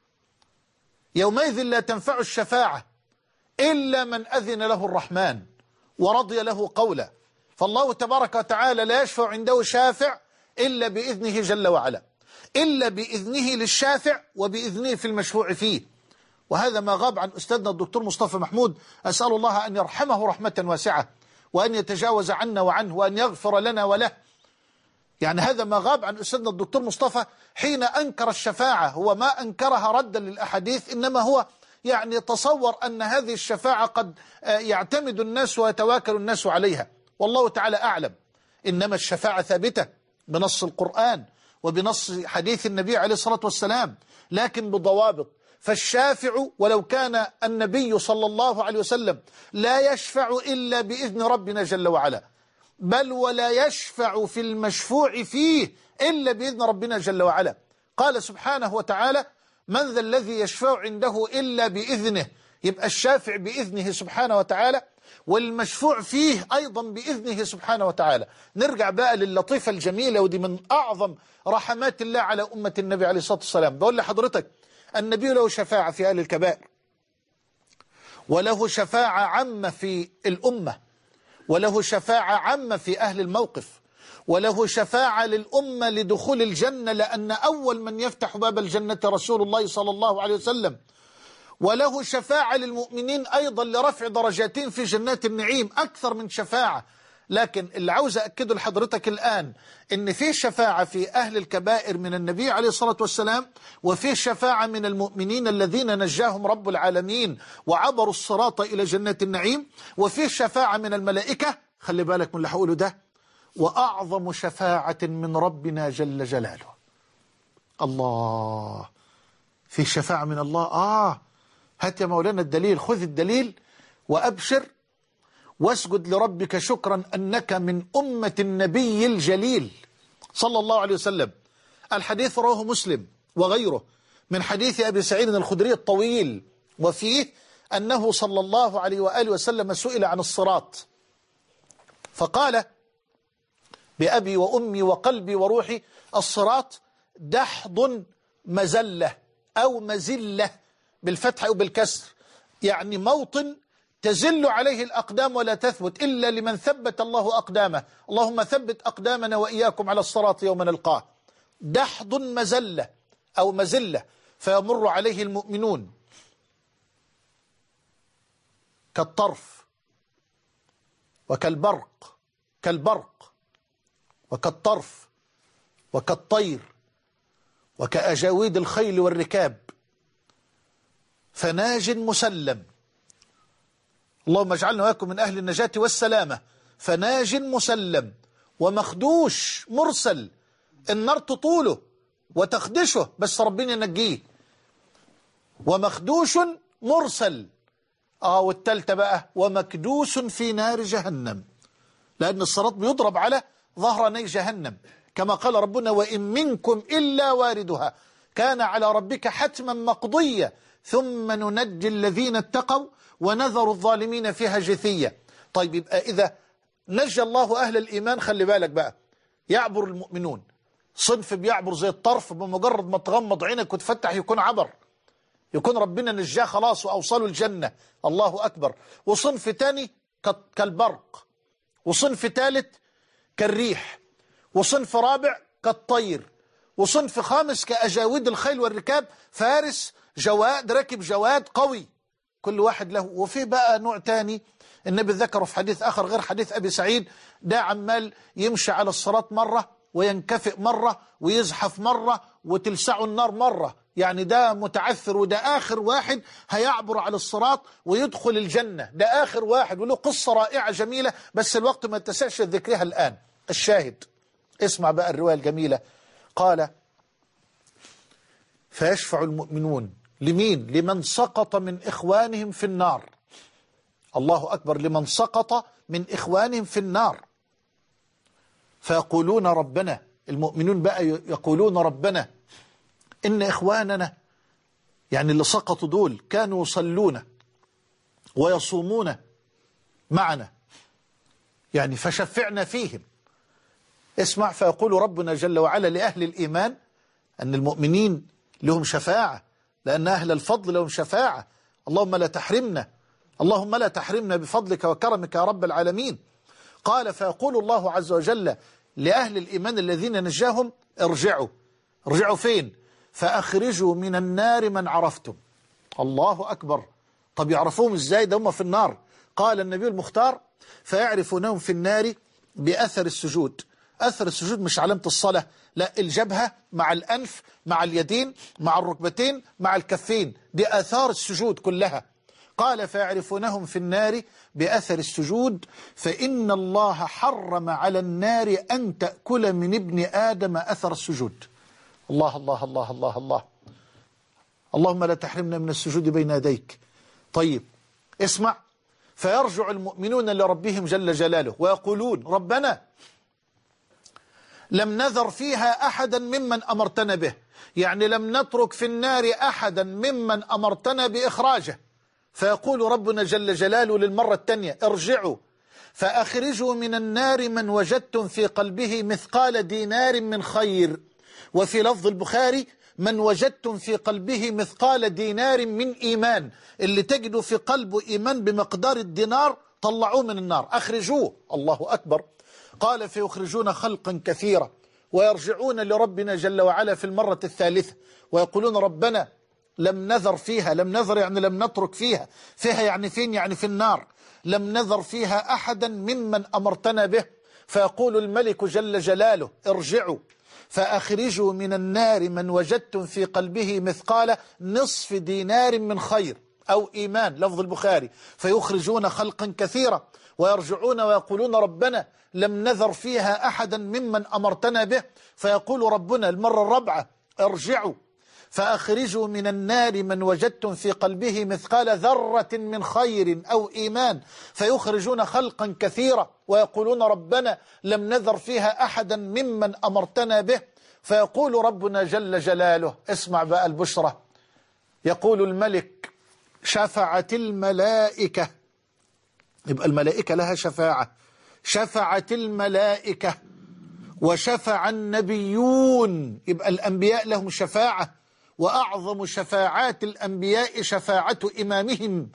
يومئذ لا تنفع الشفاعة إلا من أذن له الرحمن ورضي له قولا. فالله تبارك وتعالى لا يشفع عنده شافع إلا بإذنه جل وعلا، إلا بإذنه للشافع وبإذنه في المشفوع فيه. وهذا ما غاب عن أستاذنا الدكتور مصطفى محمود، أسأل الله أن يرحمه رحمة واسعة وأن يتجاوز عنا وعنه وأن يغفر لنا وله. يعني هذا ما غاب عن أستاذنا الدكتور مصطفى حين أنكر الشفاعة، هو ما أنكرها ردا للأحاديث، إنما هو يعني تصور أن هذه الشفاعة قد يعتمد الناس ويتواكل الناس عليها، والله تعالى أعلم. إنما الشفاعة ثابتة بنص القرآن وبنص حديث النبي عليه الصلاة والسلام، لكن بضوابط. فالشافع ولو كان النبي صلى الله عليه وسلم لا يشفع إلا بإذن ربنا جل وعلا، بل ولا يشفع في المشفوع فيه إلا بإذن ربنا جل وعلا. قال سبحانه وتعالى: من ذا الذي يشفع عنده إلا بإذنه. يبقى الشافع بإذنه سبحانه وتعالى، والمشفوع فيه أيضا بإذنه سبحانه وتعالى. نرجع بقى للطيفة الجميلة، ودي من أعظم رحمات الله على أمة النبي عليه الصلاة والسلام. بقول لحضرتك النبي له شفاعة في أهل الكبائر، وله شفاعة عامة في الأمة، وله شفاعة عامة في أهل الموقف، وله شفاعة للأمة لدخول الجنة، لأن أول من يفتح باب الجنة رسول الله صلى الله عليه وسلم. وله شفاعة للمؤمنين أيضا لرفع درجاتهم في جنات النعيم، أكثر من شفاعة. لكن اللي عاوز أكده لحضرتك الآن إن فيه شفاعة في أهل الكبائر من النبي عليه الصلاة والسلام، وفيه شفاعة من المؤمنين الذين نجاهم رب العالمين وعبروا الصراط إلى جنات النعيم، وفيه شفاعة من الملائكة. خلي بالك من اللي هقوله ده: وأعظم شفاعة من ربنا جل جلاله. الله، في شفاعة من الله. آه هات يا مولانا الدليل، خذ الدليل وأبشر واسجد لربك شكرا أنك من أمة النبي الجليل صلى الله عليه وسلم. الحديث رواه مسلم وغيره من حديث أبي سعيد الخدري الطويل، وفيه أنه صلى الله عليه وآله وسلم سئل عن الصراط فقال: بأبي وأمي وقلبي وروحي، الصراط دحض مزلة أو مزلة بالفتح أو بالكسر، يعني موطن تزل عليه الأقدام ولا تثبت إلا لمن ثبت الله أقدامه. اللهم ثبت أقدامنا وإياكم على الصراط يوم نلقاه. دحض مزلة أو مزلة، فيمر عليه المؤمنون كالطرف وكالبرق، كالبرق وكالطرف وكالطير وكأجاويد الخيل والركاب، فناج مسلم. اللهم اجعلنا وإياكم من أهل النجاة والسلامة. فناج مسلم ومخدوش مرسل، النار تطوله وتخدشه بس ربنا ينجيه. ومخدوش مرسل، آه والتالتة بقى ومكدوس في نار جهنم، لأن الصراط بيضرب على ظهراني جهنم، كما قال ربنا: وإن منكم إلا واردها كان على ربك حتما مقضيا ثم ننجي الذين اتقوا ونذر الظالمين فيها جثية. طيب يبقى إذا نجى الله أهل الإيمان، خلي بالك بقى، يعبر المؤمنون. صنف بيعبر زي الطرف، بمجرد ما تغمض عينك وتفتح يكون عبر، يكون ربنا نجاه خلاص وأوصلوا الجنة، الله أكبر. وصنف تاني كالبرق، وصنف ثالث كالريح، وصنف رابع كالطير، وصنف خامس كأجاود الخيل والركاب، فارس جواد ركب جواد قوي، كل واحد له. وفي بقى نوع تاني النبي ذكره في حديث آخر غير حديث أبي سعيد، ده عمال يمشي على الصراط مرة وينكفئ مرة ويزحف مرة وتلسعه النار مرة، يعني ده متعثر، وده آخر واحد هيعبر على الصراط ويدخل الجنة، ده آخر واحد، وله قصة رائعة جميلة بس الوقت ما اتسعش ذكرها الآن. الشاهد اسمع بقى الرواية الجميلة. قال فيشفع المؤمنون لمين؟ لمن سقط من إخوانهم في النار. الله أكبر، لمن سقط من إخوانهم في النار. فيقولون ربنا، المؤمنون بقى يقولون ربنا إن إخواننا، يعني اللي سقطوا دول، كانوا يصلون ويصومون معنا، يعني فشفعنا فيهم. اسمع، فيقول ربنا جل وعلا لأهل الإيمان أن المؤمنين لهم شفاعة، لأن أهل الفضل لهم شفاعة. اللهم لا تحرمنا، اللهم لا تحرمنا بفضلك وكرمك يا رب العالمين. قال فيقول الله عز وجل لأهل الإيمان الذين نجاهم ارجعوا. ارجعوا فين؟ فأخرجوا من النار من عرفتم. الله أكبر. طب يعرفوهم إزاي؟ ده هم في النار. قال النبي المختار فيعرفونهم في النار بأثر السجود. أثر السجود مش علامة الصلاة، لا، الجبهة مع الأنف مع اليدين مع الركبتين مع الكفين، دي آثار السجود كلها. قال فيعرفونهم في النار بأثر السجود، فإن الله حرم على النار أن تأكل من ابن آدم أثر السجود. الله الله الله الله الله. اللهم لا تحرمنا من السجود بين يديك. طيب اسمع، فيرجع المؤمنون لربهم جل جلاله ويقولون ربنا لم نذر فيها أحدا ممن أمرتنا به، يعني لم نترك في النار أحدا ممن أمرتنا بإخراجه. فيقول ربنا جل جلاله للمرة الثانية ارجعوا فأخرجوا من النار من وجدتم في قلبه مثقال دينار من خير. وفي لفظ البخاري من وجدتم في قلبه مثقال دينار من إيمان، اللي تجدوا في قلبه إيمان بمقدار الدينار طلعوه من النار، أخرجوه. الله أكبر. قال فيخرجون خلقا كثيرا ويرجعون لربنا جل وعلا في المرة الثالثة ويقولون ربنا لم نذر فيها، لم نذر يعني لم نترك فيها، فيها يعني فين؟ يعني في النار، لم نذر فيها أحدا ممن أمرتنا به. فيقول الملك جل جلاله ارجعوا فأخرجوا من النار من وجدتم في قلبه مثقال نصف دينار من خير أو إيمان، لفظ البخاري. فيخرجون خلقا كثيرا ويرجعون ويقولون ربنا لم نذر فيها أحدا ممن أمرتنا به. فيقول ربنا المرة الرابعة ارجعوا فأخرجوا من النار من وجدتم في قلبه مثقال ذرة من خير أو إيمان. فيخرجون خلقا كثيرا ويقولون ربنا لم نذر فيها أحدا ممن أمرتنا به. فيقول ربنا جل جلاله، اسمع بقى البشرة، يقول الملك شفعت الملائكة، يبقى الملائكة لها شفاعة، شفعت الملائكة وشفع النبيون، يبقى الأنبياء لهم شفاعة، وأعظم شفاعات الأنبياء شفاعة إمامهم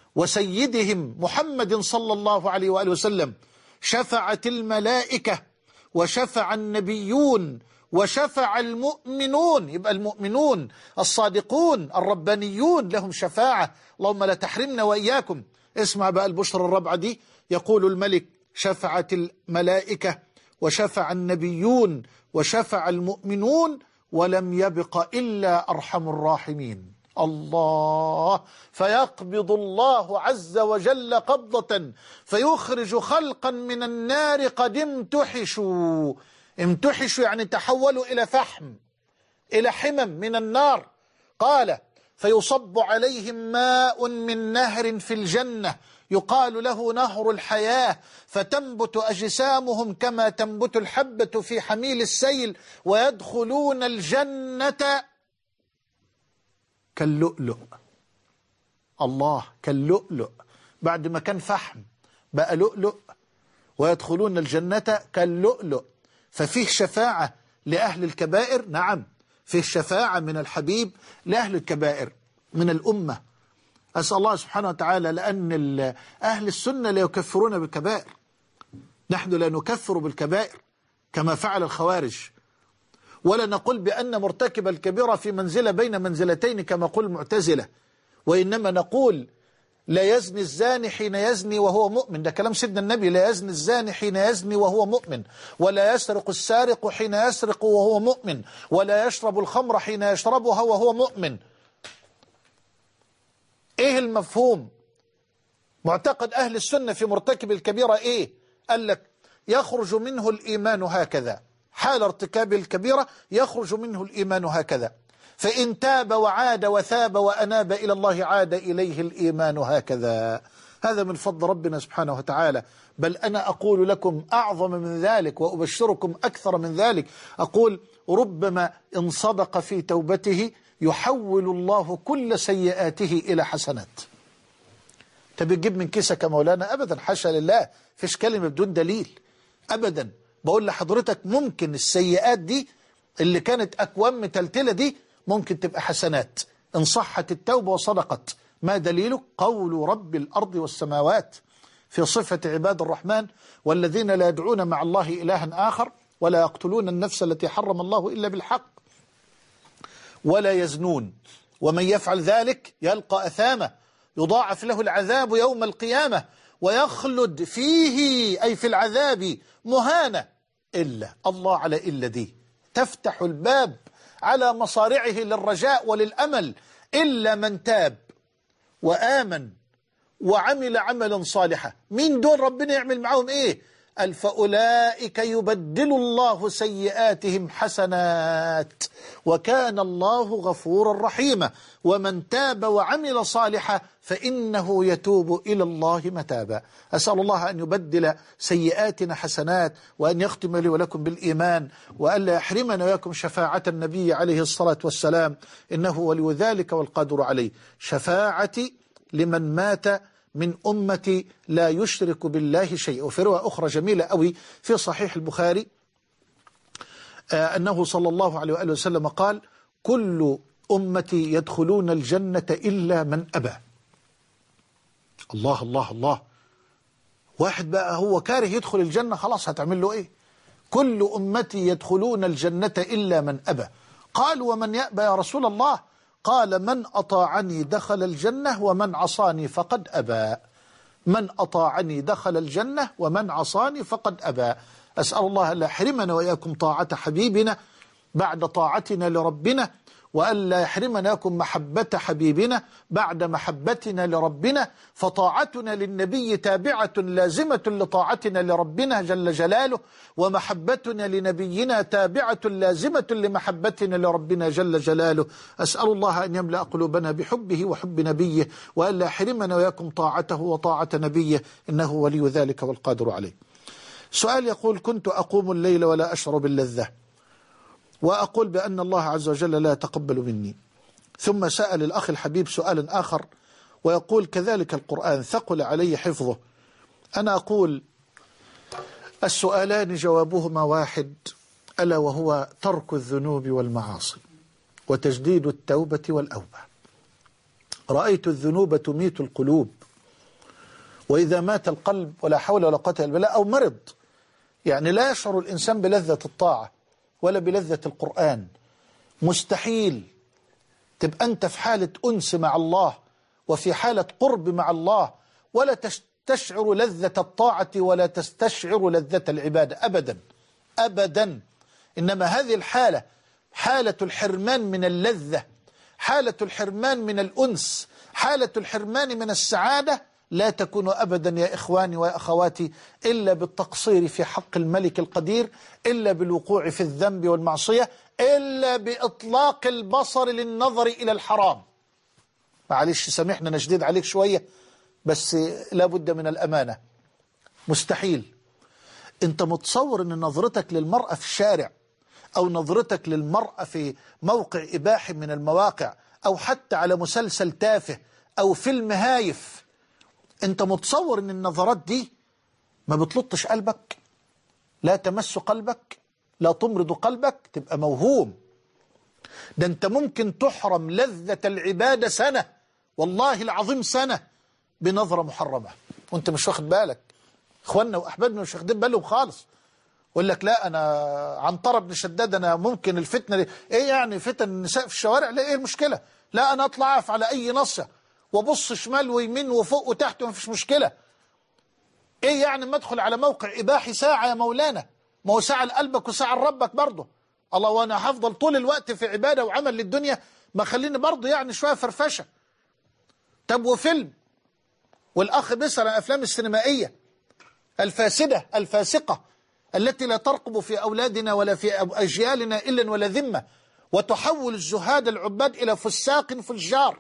وسيدهم محمد صلى الله عليه وآله وسلم. شفعت الملائكة وشفع النبيون وشفع المؤمنون، يبقى المؤمنون الصادقون الربانيون لهم شفاعة. اللهم لا تحرمنا وإياكم. اسمع بقى البشرى الرابعة دي، يقول الملك شفعت الملائكة وشفع النبيون وشفع المؤمنون ولم يبق إلا أرحم الراحمين. الله. فيقبض الله عز وجل قبضة فيخرج خلقا من النار قد امتحشوا. امتحشوا يعني تحولوا إلى فحم، إلى حمم من النار. قال فيصب عليهم ماء من نهر في الجنة يقال له نهر الحياة، فتنبت أجسامهم كما تنبت الحبة في حميل السيل ويدخلون الجنة كاللؤلؤ. الله، كاللؤلؤ، بعد ما كان فحم بقى لؤلؤ. ويدخلون الجنة كاللؤلؤ. ففيه شفاعة لأهل الكبائر، نعم فيه شفاعة من الحبيب لأهل الكبائر من الأمة. أسأل الله سبحانه وتعالى، لأن أهل السنة لا يكفرون بالكبائر، نحن لا نكفر بالكبائر كما فعل الخوارج. ولا نقول بأن مرتكب الكبيرة في منزلة بين منزلتين كما قل المعتزلة، وإنما نقول لا يزني الزاني حين يزني وهو مؤمن، ده كلام سيدنا النبي، لا يزني الزاني حين يزني وهو مؤمن، ولا يسرق السارق حين يسرق وهو مؤمن، ولا يشرب الخمر حين يشربها وهو مؤمن. ايه المفهوم؟ معتقد أهل السنة في مرتكب الكبيرة ايه؟ قال لك يخرج منه الإيمان هكذا، حال ارتكاب الكبيرة يخرج منه الإيمان هكذا، فإن تاب وعاد وثاب وأناب إلى الله عاد إليه الإيمان هكذا. هذا من فضل ربنا سبحانه وتعالى. بل أنا أقول لكم أعظم من ذلك وأبشركم أكثر من ذلك، أقول ربما إن صدق في توبته يحول الله كل سيئاته إلى حسنات. تبي تجيب من كيسك يا مولانا؟ أبدا، حاشا لله، فيش كلمة بدون دليل أبدا. بقول لحضرتك ممكن السيئات دي اللي كانت أكوام متلتلة دي ممكن تبقى حسنات إن صحت التوبة وصدقت. ما دليله؟ قول رب الأرض والسماوات في صفة عباد الرحمن: والذين لا يدعون مع الله إلها آخر ولا يقتلون النفس التي حرم الله إلا بالحق ولا يزنون ومن يفعل ذلك يلقى أثامه يضاعف له العذاب يوم القيامة ويخلد فيه، أي في العذاب، مهانة. إلا الله على إلا دي تفتح الباب على مصارعه للرجاء وللأمل. إلا من تاب وآمن وعمل عملا صالحا. مين دول ربنا يعمل معهم إيه؟ قال فأولئك يبدل الله سيئاتهم حسنات وكان الله غفورا رحيما. ومن تاب وعمل صالحا فإنه يتوب إلى الله متابا. أسأل الله أن يبدل سيئاتنا حسنات، وأن يختم لي ولكم بالإيمان، وألا يحرمنا وياكم شفاعة النبي عليه الصلاة والسلام، إنه ولي ذلك والقادر عليه. شفاعتي لمن مات من أمتي لا يشرك بالله شيء. وفي رواية أخرى جميلة أوي في صحيح البخاري آه أنه صلى الله عليه وآله وسلم قال: كل أمتي يدخلون الجنة إلا من أبى. الله الله الله. واحد بقى هو كاره يدخل الجنة، خلاص هتعمل له إيه؟ كل أمتي يدخلون الجنة إلا من أبى. قال: ومن يأبى يا رسول الله؟ قال: من أطاعني دخل الجنة ومن عصاني فقد أبى. من أطاعني دخل الجنة ومن عصاني فقد أبى. أسأل الله أن لا يحرمنا وإياكم طاعة حبيبنا بعد طاعتنا لربنا، وألا يحرمنا وإياكم محبة حبيبنا بعد محبتنا لربنا. فطاعتنا للنبي تابعة لازمة لطاعتنا لربنا جل جلاله، ومحبتنا لنبينا تابعة لازمة لمحبتنا لربنا جل جلاله. أسأل الله أن يملأ قلوبنا بحبه وحب نبيه، وألا يحرمنا وإياكم طاعته وطاعة نبيه، إنه ولي ذلك والقادر عليه. سؤال يقول: كنت أقوم الليل ولا أشعر باللذة، وأقول بأن الله عز وجل لا يتقبل مني. ثم سأل الأخ الحبيب سؤال آخر ويقول: كذلك القرآن ثقل علي حفظه. أنا أقول: السؤالان جوابهما واحد، ألا وهو ترك الذنوب والمعاصي وتجديد التوبة والأوبة. رأيت الذنوب تميت القلوب، وإذا مات القلب ولا حول ولا قوة إلا بالله أو مرض، يعني لا يشعر الإنسان بلذة الطاعة ولا بلذة القرآن. مستحيل تبقى أنت في حالة أنس مع الله وفي حالة قرب مع الله ولا تستشعر لذة الطاعة ولا تستشعر لذة العبادة أبدا أبدا. إنما هذه الحالة حالة الحرمان من اللذة، حالة الحرمان من الأنس، حالة الحرمان من السعادة، لا تكون أبدا يا إخواني وأخواتي إلا بالتقصير في حق الملك القدير، إلا بالوقوع في الذنب والمعصية، إلا بإطلاق البصر للنظر إلى الحرام. معلش سامحنا نشديد عليك شوية، بس لا بد من الأمانة. مستحيل. أنت متصور أن نظرتك للمرأة في الشارع أو نظرتك للمرأة في موقع إباحي من المواقع أو حتى على مسلسل تافه أو فيلم هايف، أنت متصور أن النظرات دي ما بتلطش قلبك، لا تمس قلبك، لا تمرض قلبك؟ تبقى موهوم. ده أنت ممكن تحرم لذة العبادة سنة، والله العظيم سنة، بنظرة محرمة وأنت مش واخد بالك. إخواننا وأحبابنا مش واخدين بالهم خالص، يقول لك لا أنا عنترة بن شداد أنا ممكن الفتنة دي. إيه يعني فتن النساء في الشوارع؟ لا، إيه المشكلة؟ لا أنا أطلع أقف على أي نصة وبص شمال ويمين وفوق وتحت وما فيش مشكلة. إيه يعني ما أدخل على موقع إباحي ساعة يا مولانا؟ ما هو ساعة لقلبك وساعة لربك برضه. الله، وأنا هفضل طول الوقت في عبادة وعمل للدنيا؟ ما خليني برضه يعني شوية فرفشة. طب وفيلم، والأخ بيسأل عن الأفلام السينمائية الفاسدة الفاسقة التي لا ترقب في أولادنا ولا في أجيالنا إلا ولا ذمة، وتحول الزهاد العباد إلى فساق فجار.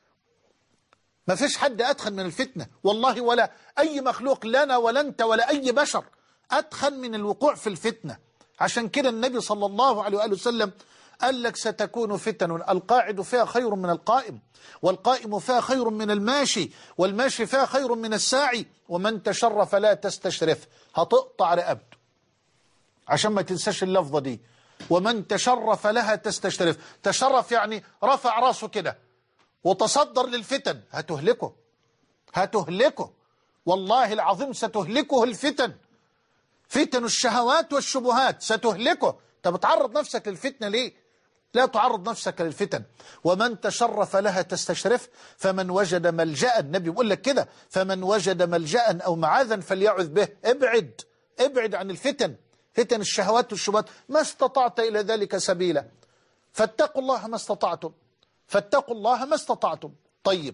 ما فيش حد أدخل من الفتنة والله، ولا أي مخلوق لنا ولا أنت ولا أي بشر أدخل من الوقوع في الفتنة. عشان كده النبي صلى الله عليه وآله وسلم قال لك ستكون فتن القاعد فيها خير من القائم، والقائم فيها خير من الماشي، والماشي فيها خير من الساعي، ومن تشرف لا تستشرف. هتقطع رقبته عشان ما تنساش اللفظة دي. ومن تشرف لها تستشرف. تشرف يعني رفع راسه كده وتصدر للفتن، هتهلكه هتهلكه والله العظيم ستهلكه الفتن. فتن الشهوات والشبهات ستهلكه. طب تعرض نفسك للفتنة ليه؟ لا تعرض نفسك للفتن. ومن تشرف لها تستشرف. فمن وجد ملجأ، النبي بيقول لك كده، فمن وجد ملجأ أو معاذا فليعذ به. ابعد ابعد عن الفتن، فتن الشهوات والشبهات، ما استطعت إلى ذلك سبيلا. فاتقوا الله ما استطعتم، فاتقوا الله ما استطعتم. طيب،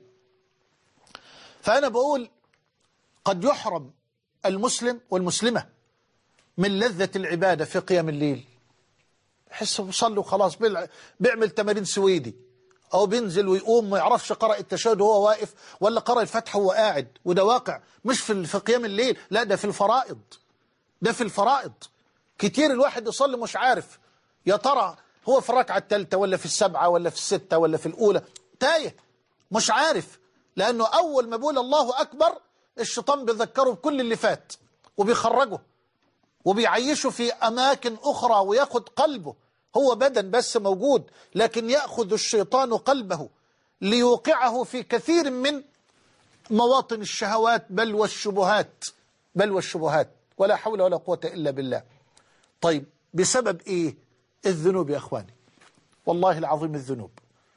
فأنا بقول قد يحرم المسلم والمسلمة من لذة العبادة في قيام الليل. يحس بيصلي وخلاص، بيعمل تمارين سويدي، أو بينزل ويقوم ما يعرفش قرأ التشهد وهو واقف ولا قرأ الفتحة وهو قاعد. وده واقع مش في في قيام الليل، لا ده في الفرائض، ده في الفرائض. كتير الواحد يصلي مش عارف يا ترى هو في الركعة الثالثة ولا في السبعة ولا في الستة ولا في الأولى، تايه مش عارف. لأنه أول ما بيقول الله أكبر الشيطان بيذكره بكل اللي فات وبيخرجه وبيعيشه في أماكن أخرى وياخد قلبه. هو بدن بس موجود، لكن يأخذ الشيطان قلبه ليوقعه في كثير من مواطن الشهوات بل والشبهات بل والشبهات ولا حول ولا قوة إلا بالله. طيب، بسبب إيه؟ الذنوب يا أخواني، والله العظيم الذنوب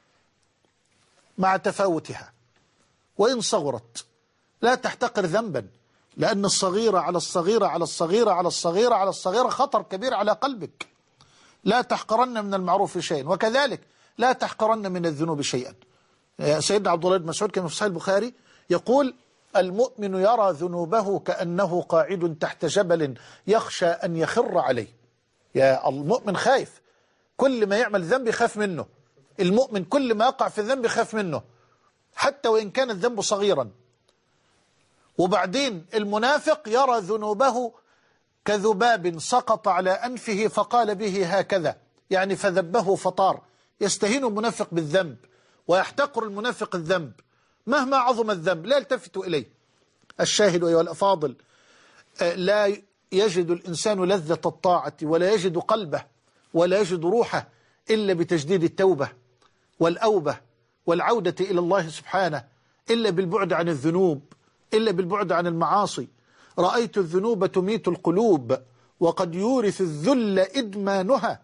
مع تفاوتها وإن صغرت لا تحتقر ذنبا، لأن الصغيرة على الصغيرة على الصغيرة على الصغيرة على الصغيرة خطر كبير على قلبك. لا تحقرن من المعروف شيئا، وكذلك لا تحقرن من الذنوب شيئا. سيدنا عبد الله بن مسعود كما في صحيح البخاري يقول: المؤمن يرى ذنوبه كأنه قاعد تحت جبل يخشى أن يخر عليه. يا المؤمن خايف، كل ما يعمل ذنب يخاف منه. المؤمن كل ما يقع في الذنب يخاف منه حتى وإن كان الذنب صغيرا. وبعدين المنافق يرى ذنوبه كذباب سقط على أنفه فقال به هكذا، يعني فذبه فطار. يستهين المنافق بالذنب ويحتقر المنافق الذنب مهما عظم الذنب، لا يلتفت إليه. الشاهد أيها الأفاضل، لا يجد الإنسان لذة الطاعة ولا يجد قلبه ولا يجد روحه إلا بتجديد التوبة والأوبة والعودة إلى الله سبحانه، إلا بالبعد عن الذنوب، إلا بالبعد عن المعاصي. رأيت الذنوب تميت القلوب وقد يورث الذل إدمانها،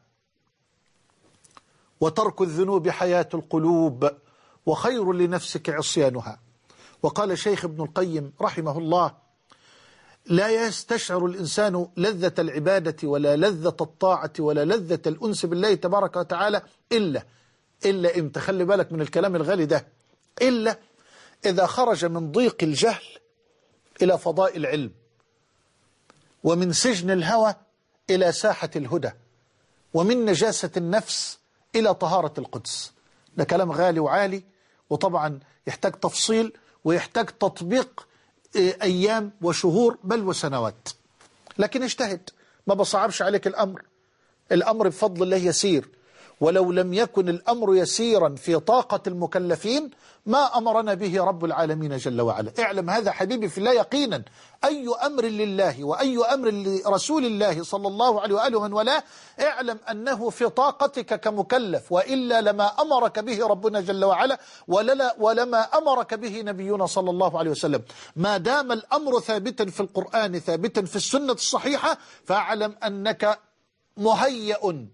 وترك الذنوب حياة القلوب وخير لنفسك عصيانها. وقال شيخ ابن القيم رحمه الله: لا يستشعر الإنسان لذة العبادة ولا لذة الطاعة ولا لذة الأنس بالله تبارك وتعالى إلا إلا إمتى؟ خلي بالك من الكلام الغالي ده، إلا إذا خرج من ضيق الجهل إلى فضاء العلم، ومن سجن الهوى إلى ساحة الهدى، ومن نجاسة النفس إلى طهارة القدس. ده كلام غالي وعالي، وطبعا يحتاج تفصيل ويحتاج تطبيق أيام وشهور بل وسنوات. لكن اجتهد، ما بصعبش عليك الأمر، الأمر بفضل الله يسير. ولو لم يكن الأمر يسيرا في طاقة المكلفين ما أمرنا به رب العالمين جل وعلا. اعلم هذا حبيبي في الله يقينا، أي أمر لله وأي أمر لرسول الله صلى الله عليه وآله ومن والاه اعلم أنه في طاقتك كمكلف، وإلا لما أمرك به ربنا جل وعلا وللا ولما أمرك به نبينا صلى الله عليه وسلم. ما دام الأمر ثابتا في القرآن ثابتا في السنة الصحيحة فاعلم أنك مهيأ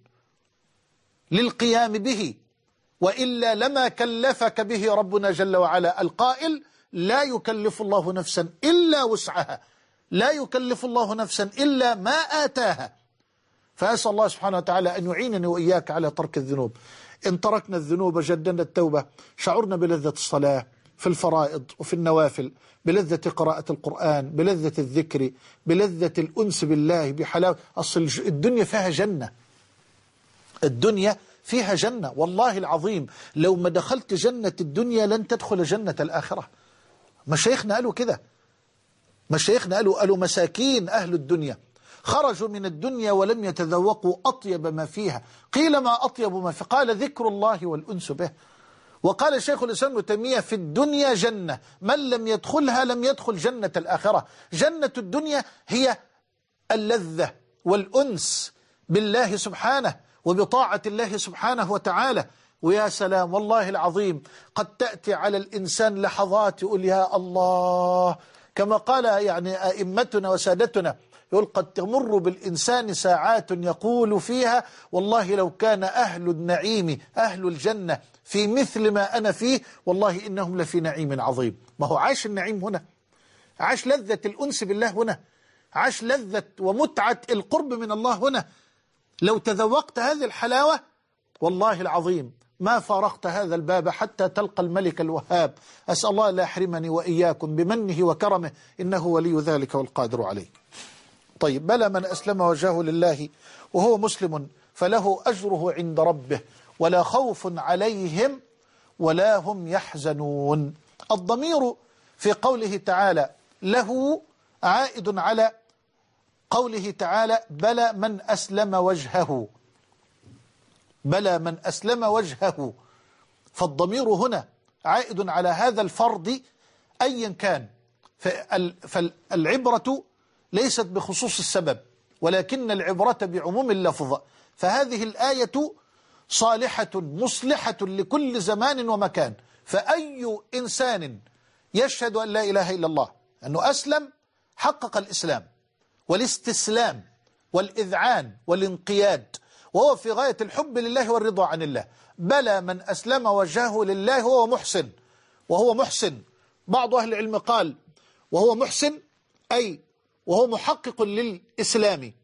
للقيام به، وإلا لما كلفك به ربنا جل وعلا القائل لا يكلف الله نفسا إلا وسعها، لا يكلف الله نفسا إلا ما آتاها. فأسأل الله سبحانه وتعالى أن يعينني وإياك على ترك الذنوب. إن تركنا الذنوب جدنا التوبة شعرنا بلذة الصلاة في الفرائض وفي النوافل، بلذة قراءة القرآن، بلذة الذكر، بلذة الأنس بالله، بحلاوة. أصل الدنيا فيها جنة، الدنيا فيها جنة والله العظيم. لو ما دخلت جنة الدنيا لن تدخل جنة الآخرة. مشايخنا قالوا كده، مشايخنا قالوا قالوا مساكين أهل الدنيا خرجوا من الدنيا ولم يتذوقوا أطيب ما فيها. قيل ما أطيب ما فيها؟ قال ذكر الله والأنس به. وقال شيخ الإسلام ابن تيمية في الدنيا جنة من لم يدخلها لم يدخل جنة الآخرة. جنة الدنيا هي اللذة والأنس بالله سبحانه وبطاعة الله سبحانه وتعالى. ويا سلام والله العظيم قد تأتي على الإنسان لحظات يقول يا الله، كما قال يعني أئمتنا وسادتنا، يقول قد تمر بالإنسان ساعات يقول فيها والله لو كان أهل النعيم أهل الجنة في مثل ما أنا فيه والله إنهم لفي نعيم عظيم. ما هو عاش النعيم هنا، عاش لذة الأنس بالله هنا، عاش لذة ومتعة القرب من الله هنا. لو تذوقت هذه الحلاوة والله العظيم ما فارقت هذا الباب حتى تلقى الملك الوهاب. أسأل الله لا يحرمني وإياكم بمنه وكرمه إنه ولي ذلك والقادر عليه. طيب، بلى من أسلم وجهه لله وهو مسلم فله أجره عند ربه ولا خوف عليهم ولا هم يحزنون. الضمير في قوله تعالى له عائد على قوله تعالى بلى من أسلم وجهه، بلى من أسلم وجهه، فالضمير هنا عائد على هذا الفرد أيا كان. فالعبرة ليست بخصوص السبب ولكن العبرة بعموم اللفظ. فهذه الآية صالحة مصلحة لكل زمان ومكان. فأي إنسان يشهد أن لا إله إلا الله أنه أسلم حقق الإسلام والاستسلام والإذعان والانقياد، وهو في غاية الحب لله والرضا عن الله. بلى من أسلم وجهه لله وهو محسن، وهو محسن بعض أهل العلم قال وهو محسن أي وهو محقق للإسلام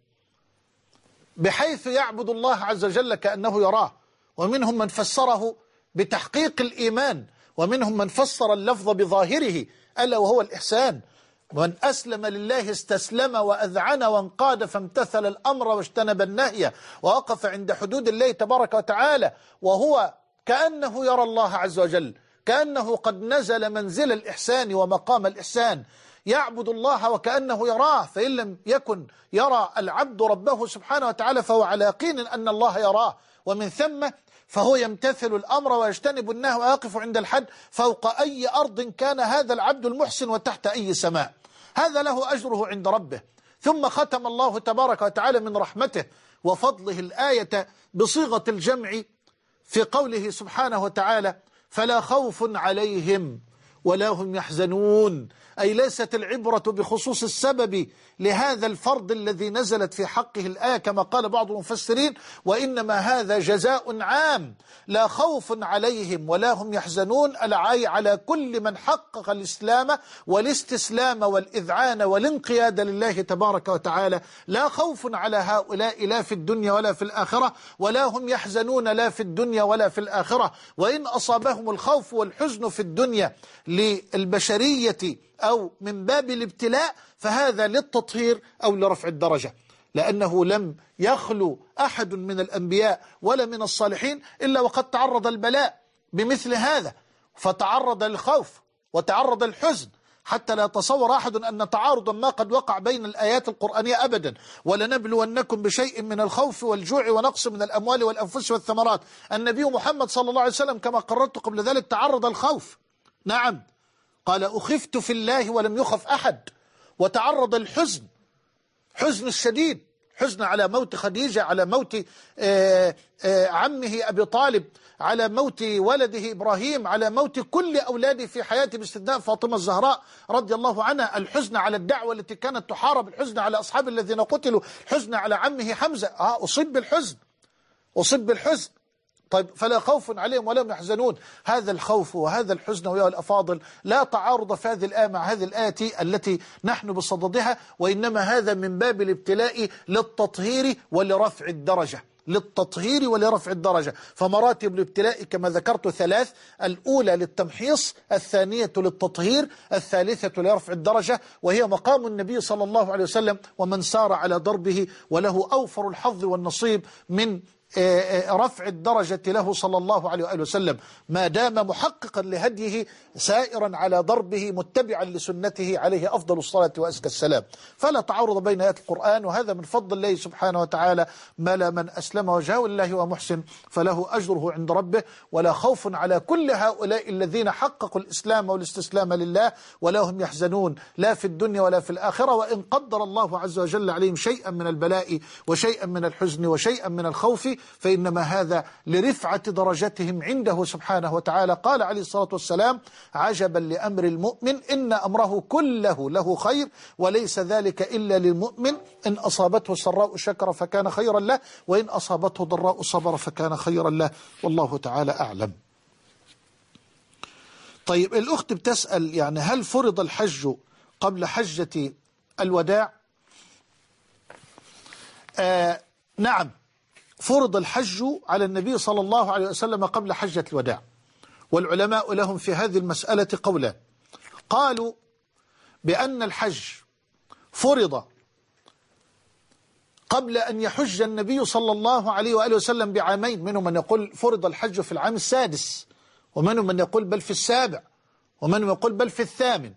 بحيث يعبد الله عز وجل كأنه يراه. ومنهم من فسره بتحقيق الإيمان، ومنهم من فسر اللفظ بظاهره ألا وهو الإحسان. من أسلم لله استسلم وأذعن وانقاد فامتثل الأمر واجتنب النهي ووقف عند حدود الله تبارك وتعالى، وهو كأنه يرى الله عز وجل، كأنه قد نزل منزل الإحسان ومقام الإحسان، يعبد الله وكأنه يراه. فإن لم يكن يرى العبد ربه سبحانه وتعالى فهو على يقين أن الله يراه، ومن ثم فهو يمتثل الأمر ويجتنب النهي ويقف عند الحد فوق أي أرض كان هذا العبد المحسن وتحت أي سماء. هذا له أجره عند ربه. ثم ختم الله تبارك وتعالى من رحمته وفضله الآية بصيغة الجمع في قوله سبحانه وتعالى فلا خوف عليهم ولا هم يحزنون. أي ليست العبرة بخصوص السبب لهذا الفرض الذي نزلت في حقه الآية كما قال بعض المفسرين، وإنما هذا جزاء عام لا خوف عليهم ولا هم يحزنون، العاي على كل من حقق الإسلام والاستسلام والإذعان والانقياد لله تبارك وتعالى. لا خوف على هؤلاء لا في الدنيا ولا في الآخرة، ولا هم يحزنون لا في الدنيا ولا في الآخرة. وإن أصابهم الخوف والحزن في الدنيا للبشرية أو من باب الابتلاء فهذا للتطهير أو لرفع الدرجة، لأنه لم يخلو أحد من الأنبياء ولا من الصالحين إلا وقد تعرض البلاء بمثل هذا، فتعرض للخوف وتعرض الحزن حتى لا يتصور أحد أن تعارضا ما قد وقع بين الآيات القرآنية أبدا. ولنبلونكم بشيء من الخوف والجوع ونقص من الأموال والأنفس والثمرات. النبي محمد صلى الله عليه وسلم كما قررت قبل ذلك تعرض الخوف، نعم، قال أخفت في الله ولم يخف أحد. وتعرض الحزن، حزن الشديد، حزن على موت خديجة، على موت آآ آآ عمه أبي طالب، على موت ولده إبراهيم، على موت كل أولاده في حياته باستثناء فاطمة الزهراء رضي الله عنها، الحزن على الدعوة التي كانت تحارب، الحزن على أصحاب الذين قتلوا، الحزن على عمه حمزة. آه أصيب بالحزن، أصيب بالحزن. طيب فلا خوف عليهم ولا هم يحزنون. هذا الخوف وهذا الحزن ويا الأفاضل لا تعارض في هذه الآية مع هذه الآية التي نحن بصددها، وإنما هذا من باب الابتلاء للتطهير ولرفع الدرجة، للتطهير ولرفع الدرجة. فمراتب الابتلاء كما ذكرت ثلاث: الأولى للتمحيص، الثانية للتطهير، الثالثة لرفع الدرجة، وهي مقام النبي صلى الله عليه وسلم ومن سار على ضربه، وله أوفر الحظ والنصيب من رفع الدرجة له صلى الله عليه وآله وسلم ما دام محققا لهديه سائرا على ضربه متبعا لسنته عليه أفضل الصلاة وأزكى السلام. فلا تعارض بين آيات القرآن، وهذا من فضل الله سبحانه وتعالى. ما لا من أسلم وجهه لله ومحسن فله أجره عند ربه، ولا خوف على كل هؤلاء الذين حققوا الإسلام والاستسلام لله ولا هم يحزنون لا في الدنيا ولا في الآخرة. وإن قدر الله عز وجل عليهم شيئا من البلاء وشيئا من الحزن وشيئا من الخوف فإنما هذا لرفعة درجتهم عنده سبحانه وتعالى. قال عليه الصلاة والسلام: عجبا لأمر المؤمن إن أمره كله له خير وليس ذلك إلا للمؤمن، إن أصابته سراء شكر فكان خيرا له وإن أصابته ضراء صبر فكان خيرا له، والله تعالى أعلم. طيب الأخت بتسأل يعني هل فرض الحج قبل حجة الوداع؟ آه نعم، فرض الحج على النبي صلى الله عليه وسلم قبل حجة الوداع، والعلماء لهم في هذه المسألة قولا. قالوا بأن الحج فرض قبل أن يحج النبي صلى الله عليه وآله وسلم بعامين، منهم من يقول فرض الحج في العام السادس، ومنهم من يقول بل في السابع، ومنهم يقول بل في الثامن.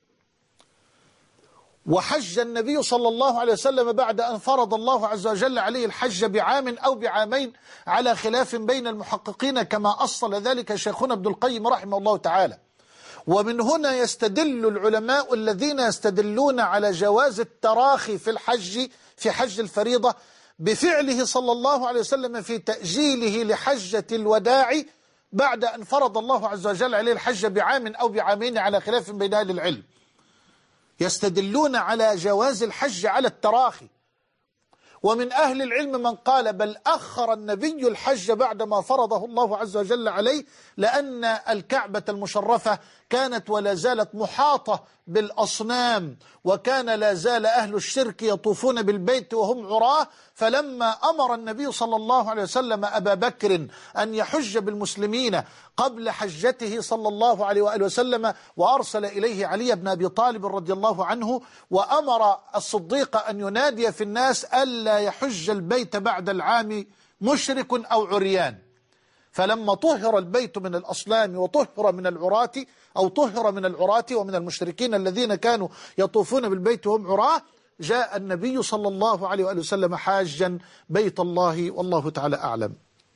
وحج النبي صلى الله عليه وسلم بعد أن فرض الله عز وجل عليه الحج بعام أو بعامين على خلاف بين المحققين كما أصل ذلك شيخنا ابن القيم رحمه الله تعالى. ومن هنا يستدل العلماء الذين يستدلون على جواز التراخي في الحج في حج الفريضة بفعله صلى الله عليه وسلم في تأجيله لحجة الوداع بعد أن فرض الله عز وجل عليه الحج بعام أو بعامين على خلاف بين أهل العلم. يستدلون على جواز الحج على التراخي. ومن أهل العلم من قال بل أخر النبي الحج بعدما فرضه الله عز وجل عليه، لأن الكعبة المشرفة كانت ولا زالت محاطة بالأصنام، وكان لا زال أهل الشرك يطوفون بالبيت وهم عراه، فلما أمر النبي صلى الله عليه وسلم أبا بكر أن يحج بالمسلمين قبل حجته صلى الله عليه وآله وسلم، وأرسل إليه علي بن أبي طالب رضي الله عنه، وأمر الصديق أن ينادي في الناس ألا يحج البيت بعد العام مشرك أو عريان. فلما طهر البيت من الأصنام وطهر من العراة أو طهر من العراة ومن المشركين الذين كانوا يطوفون بالبيت وهم عراة، جاء النبي صلى الله عليه وآله وسلم حاجا بيت الله، والله تعالى أعلم.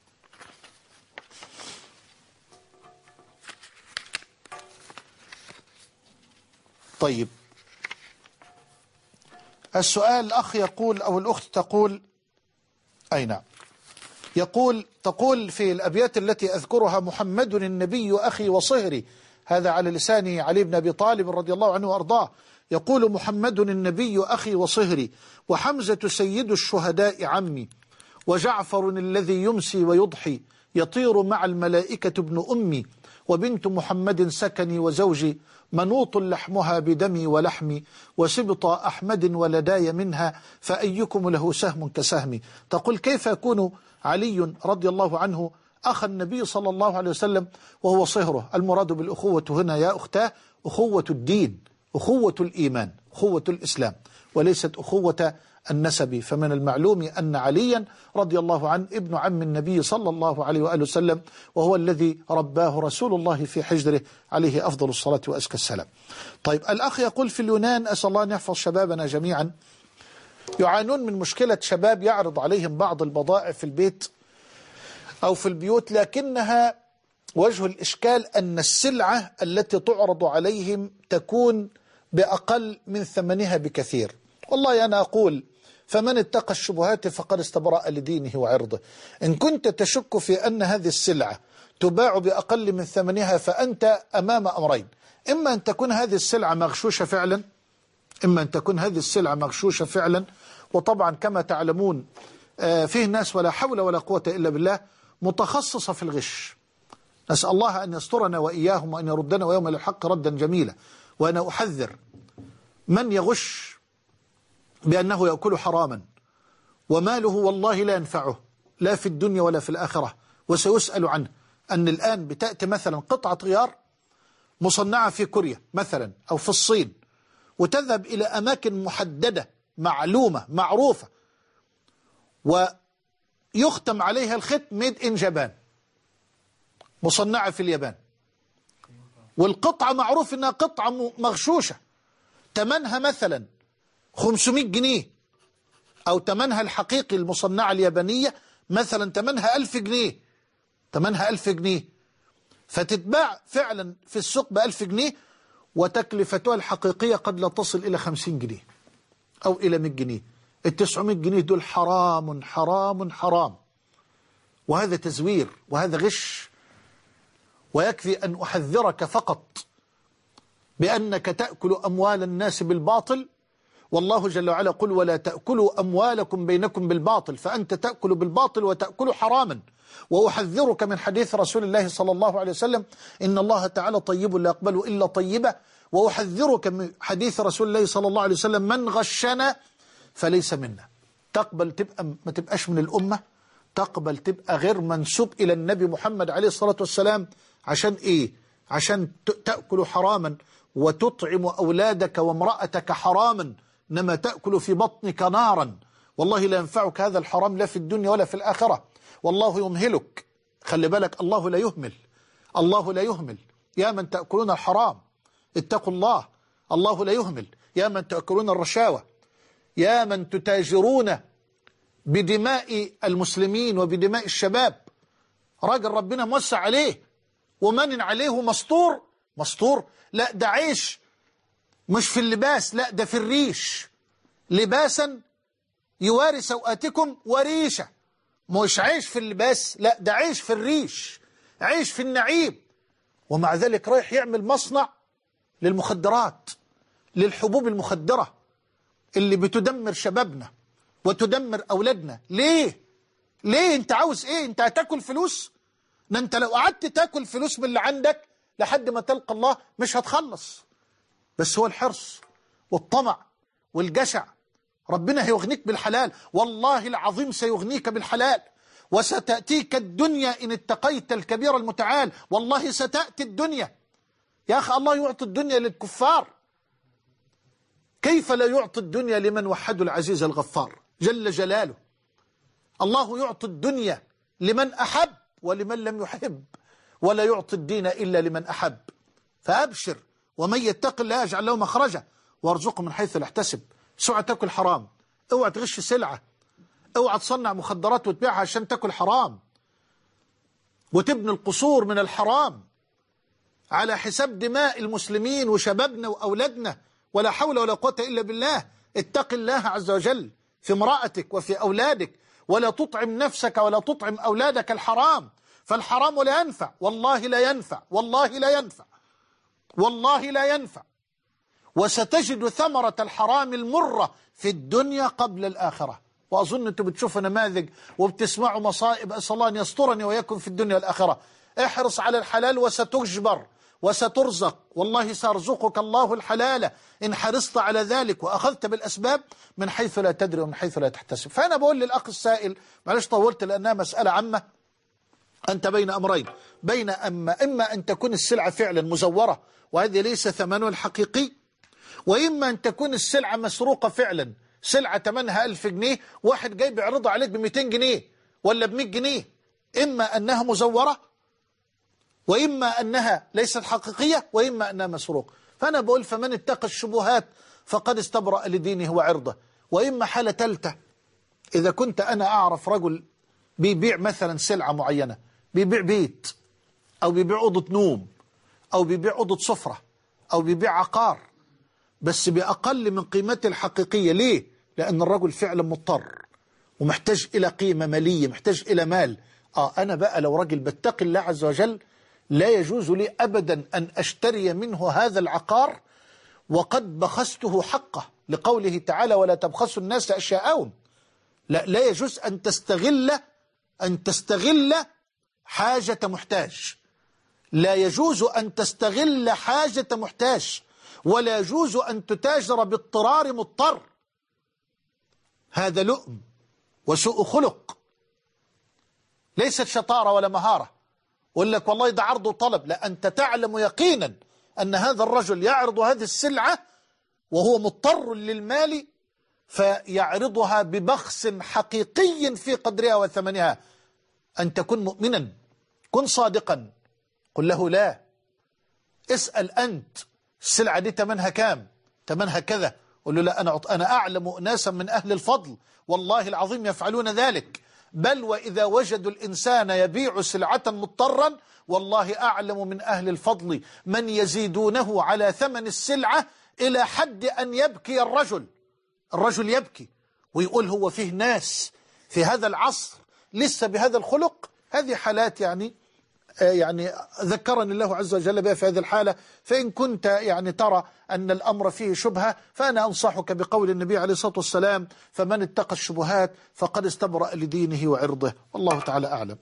طيب السؤال الأخ يقول أو الأخت تقول أي نعم يقول تقول في الأبيات التي أذكرها: محمد النبي أخي وصهري، هذا على لسان علي بن أبي طالب رضي الله عنه وأرضاه، يقول: محمد النبي أخي وصهري، وحمزة سيد الشهداء عمي، وجعفر الذي يمسي ويضحي، يطير مع الملائكة ابن أمي، وبنت محمد سكني وزوجي، منوط لحمها بدمي ولحمي، وسبط أحمد ولداي منها، فأيكم له سهم كسهمي. تقول: كيف يكون علي رضي الله عنه أخ النبي صلى الله عليه وسلم وهو صهره؟ المراد بالأخوة هنا يا أختاه أخوة الدين، أخوة الإيمان، أخوة الإسلام. وليست أخوة النسب. فمن المعلوم أن عليا رضي الله عنه ابن عم النبي صلى الله عليه وآله وسلم، وهو الذي رباه رسول الله في حجره عليه أفضل الصلاة وأزكى السلام. طيب، الأخ يقول في اليونان: أسأل الله أن يحفظ شبابنا جميعا، يعانون من مشكلة شباب يعرض عليهم بعض البضائع في البيت أو في البيوت، لكنها وجه الإشكال أن السلعة التي تعرض عليهم تكون بأقل من ثمنها بكثير. والله أنا أقول: فمن اتقى الشبهات فقد استبرأ لدينه وعرضه. إن كنت تشك في أن هذه السلعة تباع بأقل من ثمنها فأنت أمام أمرين: إما أن تكون هذه السلعة مغشوشة فعلا إما أن تكون هذه السلعة مغشوشة فعلا وطبعا كما تعلمون فيه ناس ولا حول ولا قوة إلا بالله متخصصة في الغش. نسأل الله أن يسترنا وإياهم وأن يردنا ويوم الحق ردا جميلا. وأنا أحذر من يغش بأنه يأكل حراما وماله والله لا ينفعه لا في الدنيا ولا في الآخرة، وسيسأل عنه. أن الآن بتأتي مثلا قطعة غيار مصنعة في كوريا مثلا أو في الصين، وتذهب إلى أماكن محددة معلومة معروفة ويختم عليها الختم ميد إن جابان، مصنعة في اليابان، والقطعة معروف أنها قطعة مغشوشة تمنها مثلا خمسمائة جنيه، أو تمنها الحقيقي المصنعة اليابانية مثلا تمنها ألف جنيه تمنها ألف جنيه، فتتباع فعلا في السوق بألف جنيه وتكلفتها الحقيقية قد لا تصل إلى خمسين جنيه أو إلى مئة جنيه. التسعمائة جنيه دول حرام حرام حرام، وهذا تزوير وهذا غش. ويكفي أن أحذرك فقط بأنك تأكل أموال الناس بالباطل، والله جل وعلا قل: ولا تأكلوا أموالكم بينكم بالباطل، فأنت تأكل بالباطل وتأكل حراما. وأحذرك من حديث رسول الله صلى الله عليه وسلم: إن الله تعالى طيب لا يقبل إلا طيبة. وأحذرك من حديث رسول الله صلى الله عليه وسلم: من غشنا فليس منا. تقبل تبقى ما تبقاش من الأمة، تقبل تبقى غير منسوب إلى النبي محمد عليه الصلاة والسلام. عشان إيه؟ عشان تأكل حراما وتطعم أولادك وامرأتك حراما، إنما تأكل في بطنك نارا. والله لا ينفعك هذا الحرام لا في الدنيا ولا في الآخرة، والله يمهلك. خلي بالك، الله لا يهمل، الله لا يهمل. يا من تأكلون الحرام اتقوا الله، الله لا يهمل. يا من تأكلون الرشاوى، يا من تتاجرون بدماء المسلمين وبدماء الشباب، راجل ربنا موسع عليه ومن عليه مسطور مسطور لا ده عيش مش في اللباس، لا ده في الريش. لباسا يواري سوآتكم وريشة، مش عيش في اللباس، لا ده عيش في الريش، عيش في النعيم. ومع ذلك رايح يعمل مصنع للمخدرات، للحبوب المخدرة اللي بتدمر شبابنا وتدمر أولادنا. ليه؟ ليه؟ انت عاوز ايه؟ انت هتاكل فلوس؟ ده انت لو قعدت تاكل فلوس من اللي عندك لحد ما تلقى الله مش هتخلص. بس هو الحرص والطمع والجشع. ربنا هيغنيك بالحلال، والله العظيم سيغنيك بالحلال. وستأتيك الدنيا إن اتقيت الكبير المتعال، والله ستأتي الدنيا. يا أخي الله يعطي الدنيا للكفار، كيف لا يعطي الدنيا لمن وحد العزيز الغفار جل جلاله؟ الله يعطي الدنيا لمن أحب ولمن لم يحب، ولا يعطي الدين إلا لمن أحب. فأبشر، ومن يتق الله يجعل له مخرجا وارزقه من حيث لا يحتسب. اوعى تاكل حرام، اوعى تغش سلعة، اوعى تصنع مخدرات وتبيعها عشان تاكل حرام وتبني القصور من الحرام على حساب دماء المسلمين وشبابنا وأولادنا. ولا حول ولا قوة إلا بالله. اتق الله عز وجل في امرأتك وفي أولادك، ولا تطعم نفسك ولا تطعم أولادك الحرام، فالحرام لا ينفع، والله لا ينفع، والله لا ينفع، والله لا ينفع. وستجد ثمرة الحرام المرة في الدنيا قبل الآخرة. وأظن أنتم بتشوفوا نماذج وبتسمعوا مصائب، أسأل الله أن يسترني ويكن في الدنيا والآخرة. احرص على الحلال وستجبر وسترزق، والله سيرزقك الله الحلال إن حرصت على ذلك وأخذت بالأسباب من حيث لا تدري ومن حيث لا تحتسب. فأنا بقول للأخ السائل، معلش طولت لأنها مسألة عامة، أنت بين أمرين، بين أما إما أن تكون السلعة فعلا مزورة وهذه ليس ثمنها الحقيقي، وإما أن تكون السلعة مسروقة فعلا، سلعة ثمنها ألف جنيه، واحد جاي بيعرضها عليك ب مئتين جنيه ولا ب مئة جنيه. إما أنها مزورة، وإما أنها ليست حقيقية، وإما أنها مسروقة. فأنا بقول فمن اتقى الشبهات فقد استبرأ لدينه وعرضه. وإما حالة ثالثة، إذا كنت أنا أعرف رجل بيبيع مثلا سلعة معينة، بيبيع بيت أو بيبيع أوضة نوم أو بيبيع أوضة سفرة أو بيبيع عقار، بس بأقل من قيمته الحقيقية. ليه؟ لأن الرجل فعلا مضطر ومحتاج إلى قيمة مالية، محتاج إلى مال. آه أنا بقى لو رجل بتقي الله عز وجل لا يجوز لي أبدا أن أشتري منه هذا العقار وقد بخسته حقه، لقوله تعالى ولا تبخسوا الناس أشياءهم. لا, لا يجوز أن تستغل أن تستغل حاجة محتاج، لا يجوز أن تستغل حاجة محتاج، ولا يجوز أن تتاجر باضطرار مضطر. هذا لؤم وسوء خلق، ليست شطارة ولا مهارة. وقال لك والله ده عرض وطلب، لا، أنت تعلم يقينا أن هذا الرجل يعرض هذه السلعة وهو مضطر للمال، فيعرضها ببخس حقيقي في قدرها وثمنها. أن تكون مؤمنا، كن صادقا، قل له لا، اسأل أنت السلعة دي تمنها كام؟ تمنها كذا. قل له لا، أنا أنا أعلم أناسا من أهل الفضل والله العظيم يفعلون ذلك، بل وإذا وجدوا الإنسان يبيع سلعة مضطرا والله أعلم من أهل الفضل من يزيدونه على ثمن السلعة إلى حد أن يبكي الرجل. الرجل يبكي ويقول هو فيه ناس في هذا العصر لسه بهذا الخلق. هذه حالات يعني يعني ذكرني الله عز وجل بها في هذه الحالة. فإن كنت يعني ترى أن الأمر فيه شبهة فأنا أنصحك بقول النبي عليه الصلاة والسلام فمن اتقى الشبهات فقد استبرأ لدينه وعرضه، والله تعالى أعلم.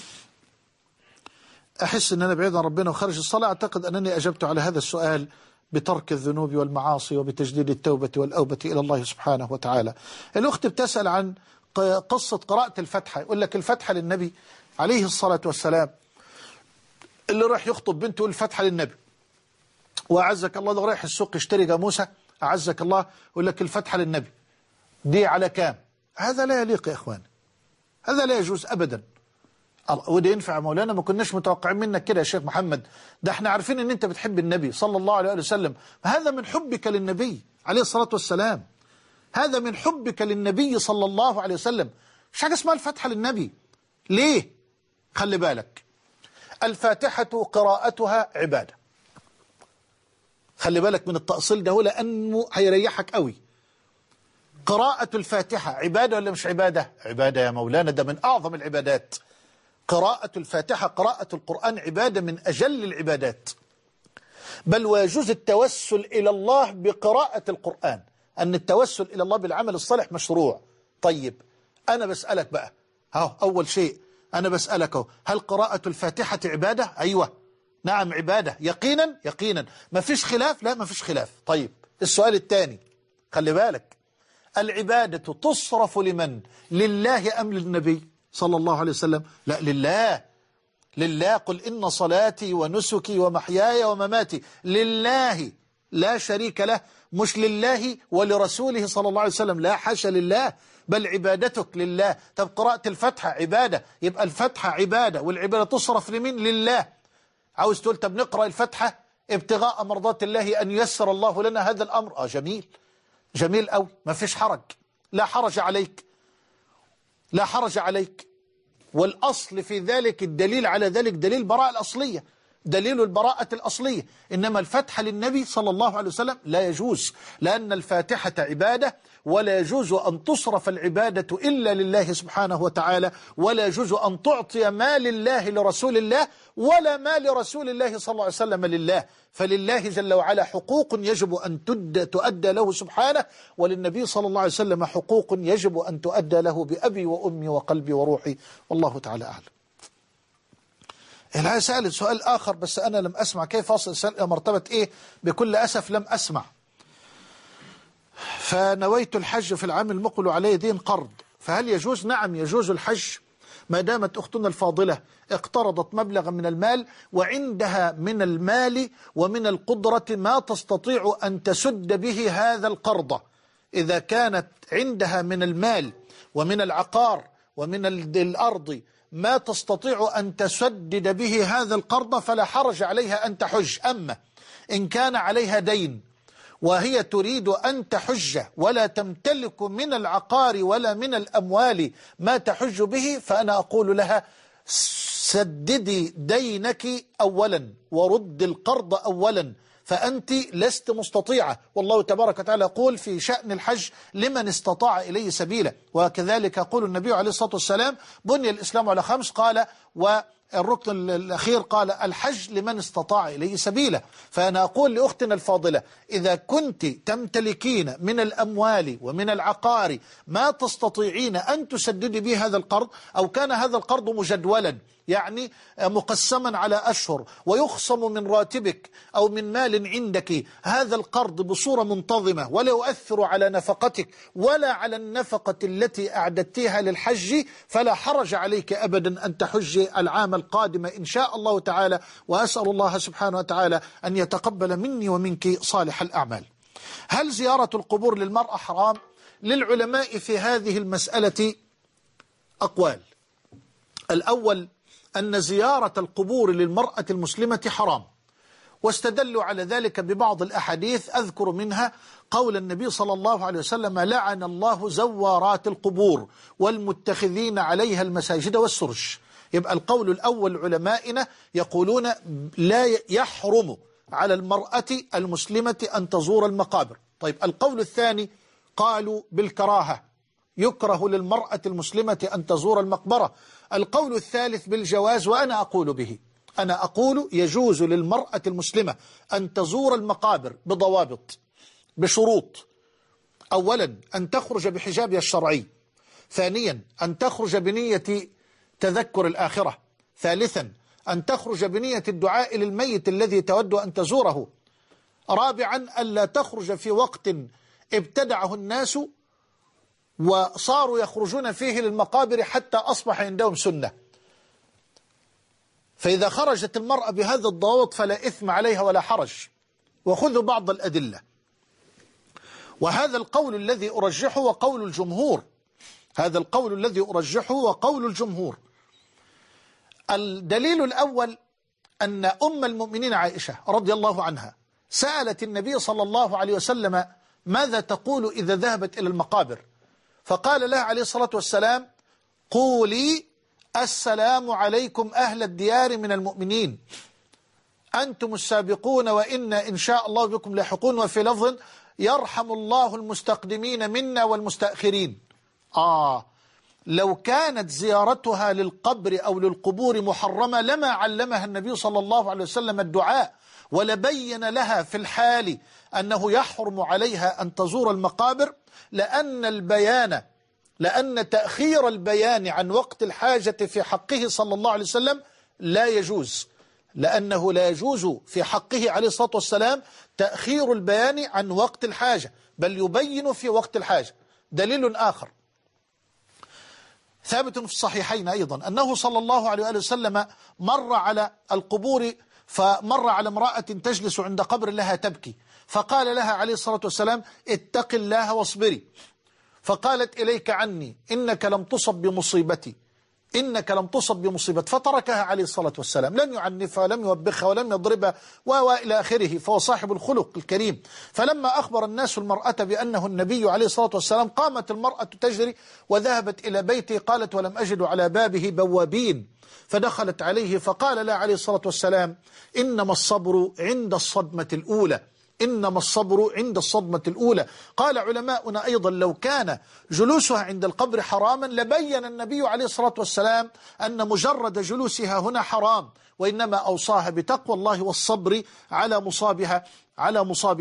أحس أن أنا بعيد عن ربنا وخارج الصلاة. أعتقد أنني أجبت على هذا السؤال بترك الذنوب والمعاصي وبتجديد التوبة والأوبة إلى الله سبحانه وتعالى. الأخت بتسأل عن قصة قراءة الفاتحة. يقول لك الفاتحة للنبي عليه الصلاة والسلام، اللي راح يخطب بنته يقول الفاتحة للنبي، وأعزك الله اللي رايح السوق يشتري جاموسة أعزك الله يقول لك الفاتحة للنبي، دي على كام؟ هذا لا يليق يا إخوان، هذا لا يجوز أبدا. وده ينفع مولانا؟ ما كناش متوقعين منك كده يا شيخ محمد، ده احنا عارفين ان انت بتحب النبي صلى الله عليه وسلم، هذا من حبك للنبي عليه الصلاة والسلام، هذا من حبك للنبي صلى الله عليه وسلم. مش حاجة اسمها الفاتحة للنبي. ليه؟ خلي بالك، الفاتحة قراءتها عبادة. خلي بالك من التأصيل ده لأنه هيريحك قوي. قراءة الفاتحة عبادة ولا مش عبادة؟ عبادة يا مولانا، ده من أعظم العبادات. قراءة الفاتحة، قراءة القرآن عبادة من أجل العبادات، بل ويجوز التوسل إلى الله بقراءة القرآن، أن التوسل إلى الله بالعمل الصالح مشروع. طيب أنا بسألك بقى، ها أول شيء أنا بسألك هو، هل قراءة الفاتحة عبادة؟ أيوة نعم عبادة يقينا يقينا، ما فيش خلاف؟ لا ما فيش خلاف. طيب السؤال الثاني، خلي بالك، العبادة تصرف لمن؟ لله أم للنبي صلى الله عليه وسلم؟ لا لله. لله، قل إن صلاتي ونسكي ومحياي ومماتي لله لا شريك له، مش لله ولرسوله صلى الله عليه وسلم، لا حاشا لله، بل عبادتك لله. طب قراءة الفاتحة عبادة، يبقى الفاتحة عبادة والعبادة تصرف لمين؟ لله. عاوز تقول طب نقرأ الفاتحة ابتغاء مرضات الله أن ييسر الله لنا هذا الأمر، آه جميل جميل أوي، ما فيش حرج، لا حرج عليك، لا حرج عليك. والأصل في ذلك، الدليل على ذلك دليل البراءة الأصلية، دليل البراءة الأصلية. إنما الفتح للنبي صلى الله عليه وسلم لا يجوز، لأن الفاتحة عبادة، ولا يجوز أن تصرف العبادة إلا لله سبحانه وتعالى، ولا يجوز أن تعطي ما لله لرسول الله، ولا ما لرسول الله صلى الله عليه وسلم لله. فلله جل وعلا حقوق يجب أن تؤدى له سبحانه، وللنبي صلى الله عليه وسلم حقوق يجب أن تؤدى له بأبي وأمي وقلبي وروحي، والله تعالى أعلم. الآية سألت سؤال آخر بس أنا لم أسمع كيف أصل مرتبة إيه، بكل أسف لم أسمع. فنويت الحج في العام المقبل علي دين قرض، فهل يجوز؟ نعم يجوز الحج ما دامت أختنا الفاضلة اقترضت مبلغا من المال وعندها من المال ومن القدرة ما تستطيع أن تسد به هذا القرض، إذا كانت عندها من المال ومن العقار ومن الأرض ما تستطيع أن تسدد به هذا القرض فلا حرج عليها أن تحج. أما إن كان عليها دين وهي تريد أن تحج ولا تمتلك من العقار ولا من الأموال ما تحج به، فأنا أقول لها سددي دينك أولا ورد القرض أولا، فأنت لست مستطيعة. والله تبارك وتعالى يقول في شأن الحج لمن استطاع إليه سبيلا، وكذلك يقول النبي عليه الصلاة والسلام بني الإسلام على خمس، قال والركن الأخير قال الحج لمن استطاع إليه سبيلا. فأنا أقول لأختنا الفاضلة إذا كنت تمتلكين من الأموال ومن العقار ما تستطيعين أن تسددي به هذا القرض، أو كان هذا القرض مجدولا يعني مقسما على أشهر ويخصم من راتبك أو من مال عندك هذا القرض بصورة منتظمة ولا يؤثر على نفقتك ولا على النفقة التي أعددتها للحج، فلا حرج عليك أبدا أن تحج العام القادم إن شاء الله تعالى. وأسأل الله سبحانه وتعالى أن يتقبل مني ومنك صالح الأعمال. هل زيارة القبور للمرأة حرام؟ للعلماء في هذه المسألة أقوال. الأول أن زيارة القبور للمرأة المسلمة حرام، واستدلوا على ذلك ببعض الأحاديث، أذكر منها قول النبي صلى الله عليه وسلم لعن الله زوارات القبور والمتخذين عليها المساجد والسرج. يبقى القول الأول علمائنا يقولون لا يحرم على المرأة المسلمة أن تزور المقابر. طيب القول الثاني قالوا بالكراهة، يكره للمرأة المسلمة أن تزور المقبرة. القول الثالث بالجواز، وأنا أقول به، أنا أقول يجوز للمرأة المسلمة أن تزور المقابر بضوابط بشروط. أولا أن تخرج بحجابها الشرعي، ثانيا أن تخرج بنية تذكر الآخرة، ثالثا أن تخرج بنية الدعاء للميت الذي تود أن تزوره، رابعا ألا تخرج في وقت ابتدعه الناس وصاروا يخرجون فيه للمقابر حتى أصبح عندهم سنة. فإذا خرجت المرأة بهذا الضوابط فلا إثم عليها ولا حرج. وخذوا بعض الأدلة، وهذا القول الذي أرجحه وقول الجمهور، هذا القول الذي أرجحه وقول الجمهور. الدليل الأول أن أم المؤمنين عائشة رضي الله عنها سألت النبي صلى الله عليه وسلم ماذا تقول إذا ذهبت إلى المقابر، فقال لها عليه الصلاة والسلام قولي السلام عليكم أهل الديار من المؤمنين أنتم السابقون وإنا إن شاء الله بكم لاحقون، وفي لفظ يرحم الله المستقدمين منا والمستأخرين. آه لو كانت زيارتها للقبر أو للقبور محرمة لما علمها النبي صلى الله عليه وسلم الدعاء، ولبين لها في الحال أنه يحرم عليها أن تزور المقابر، لأن البيان لأن تأخير البيان عن وقت الحاجة في حقه صلى الله عليه وسلم لا يجوز، لأنه لا يجوز في حقه عليه الصلاة والسلام تأخير البيان عن وقت الحاجة، بل يبين في وقت الحاجة. دليل آخر ثابت في الصحيحين أيضا أنه صلى الله عليه وسلم مر على القبور، فمر على امرأة تجلس عند قبر لها تبكي، فقال لها عليه الصلاة والسلام اتق الله واصبري، فقالت إليك عني إنك لم تصب بمصيبتي إنك لم تصب بمصيبتي، فتركها عليه الصلاة والسلام، لم يعنفها ولم يوبخها ولم يضربها وإلى آخره، فهو صاحب الخلق الكريم. فلما أخبر الناس المرأة بأنه النبي عليه الصلاة والسلام قامت المرأة تجري وذهبت إلى بيته، قالت ولم أجد على بابه بوابين، فدخلت عليه فقال لها عليه الصلاة والسلام إنما الصبر عند الصدمة الأولى إنما الصبر عند الصدمة الأولى. قال علماؤنا أيضا لو كان جلوسها عند القبر حراما لبين النبي عليه الصلاة والسلام أن مجرد جلوسها هنا حرام، وإنما أوصاها بتقوى الله والصبر على مصابها على مصابها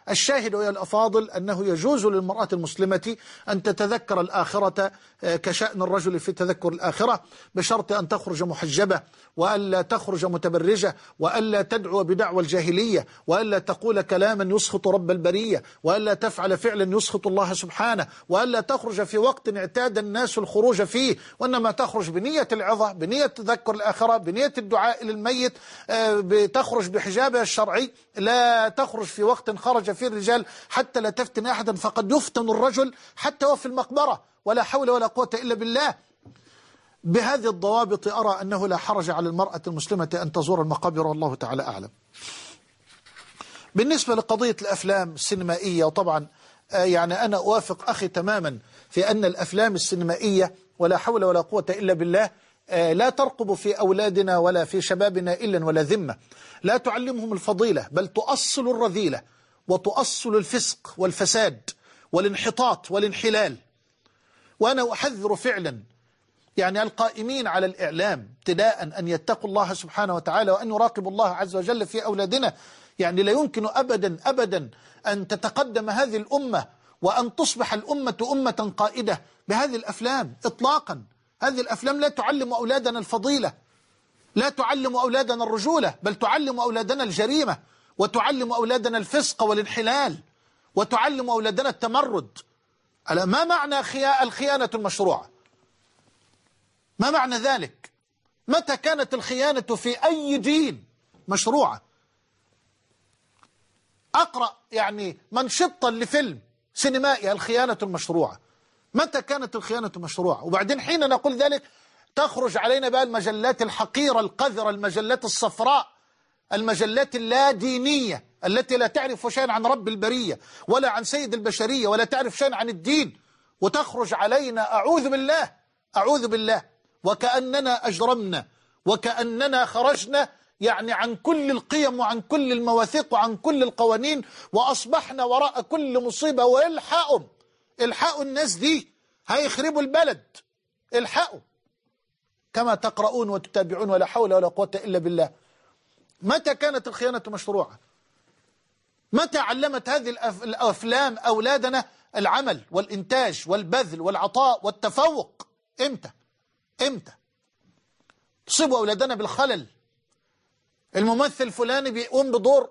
الشاهد يا الأفاضل أنه يجوز للمرأة المسلمة أن تتذكر الآخرة كشأن الرجل في تذكر الآخرة، بشرط أن تخرج محجبة، وألا تخرج متبرجة، وألا تدعو بدعوى الجاهلية، وألا تقول كلاما يسخط رب البرية، وألا تفعل فعلا يسخط الله سبحانه، وألا تخرج في وقت اعتاد الناس الخروج فيه، وإنما تخرج بنية العظة، بنية تذكر الآخرة، بنية الدعاء للميت، تخرج بحجابها الشرعي، لا تخرج في وقت خرج فيه الرجال حتى لا تفتن أحدا، فقد يفتن الرجل حتى وفي المقبرة، ولا حول ولا قوة إلا بالله. بهذه الضوابط أرى أنه لا حرج على المرأة المسلمة أن تزور المقابر، والله تعالى أعلم. بالنسبة لقضية الأفلام السينمائية، وطبعا يعني أنا أوافق أخي تماما في أن الأفلام السينمائية ولا حول ولا قوة إلا بالله لا ترقب في أولادنا ولا في شبابنا إلا ولا ذمة، لا تعلمهم الفضيلة، بل تؤصل الرذيلة وتؤصل الفسق والفساد والانحطاط والانحلال. وأنا أحذر فعلا يعني القائمين على الإعلام ابتداء أن يتقوا الله سبحانه وتعالى، وأن يراقبوا الله عز وجل في أولادنا. يعني لا يمكن أبدا أبدا أن تتقدم هذه الأمة وأن تصبح الأمة أمة قائدة بهذه الأفلام إطلاقا. هذه الأفلام لا تعلم أولادنا الفضيلة، لا تعلم أولادنا الرجولة، بل تعلم أولادنا الجريمة، وتعلم أولادنا الفسق والانحلال، وتعلم أولادنا التمرد. ما معنى الخيانة المشروعة؟ ما معنى ذلك؟ متى كانت الخيانة في أي دين مشروعة؟ أقرأ يعني منشطا لفيلم سينمائي الخيانة المشروعة. متى كانت الخيانة مشروعة؟ وبعدين حين نقول ذلك تخرج علينا بقى المجلات الحقيرة القذرة، المجلات الصفراء، المجلات اللا دينية التي لا تعرف شيئا عن رب البرية ولا عن سيد البشرية ولا تعرف شيئا عن الدين، وتخرج علينا أعوذ بالله أعوذ بالله وكأننا أجرمنا، وكأننا خرجنا يعني عن كل القيم وعن كل المواثيق وعن كل القوانين، وأصبحنا وراء كل مصيبة. ويلحقوا الحقوا الناس دي، هيخربوا البلد، الحقوا كما تقرؤون وتتابعون، ولا حول ولا قوة إلا بالله. متى كانت الخيانة مشروعة؟ متى علمت هذه الأفلام أولادنا العمل والإنتاج والبذل والعطاء والتفوق؟ إمتى؟ إمتى؟ تصيبوا أولادنا بالخلل. الممثل الفلاني بيقوم بدور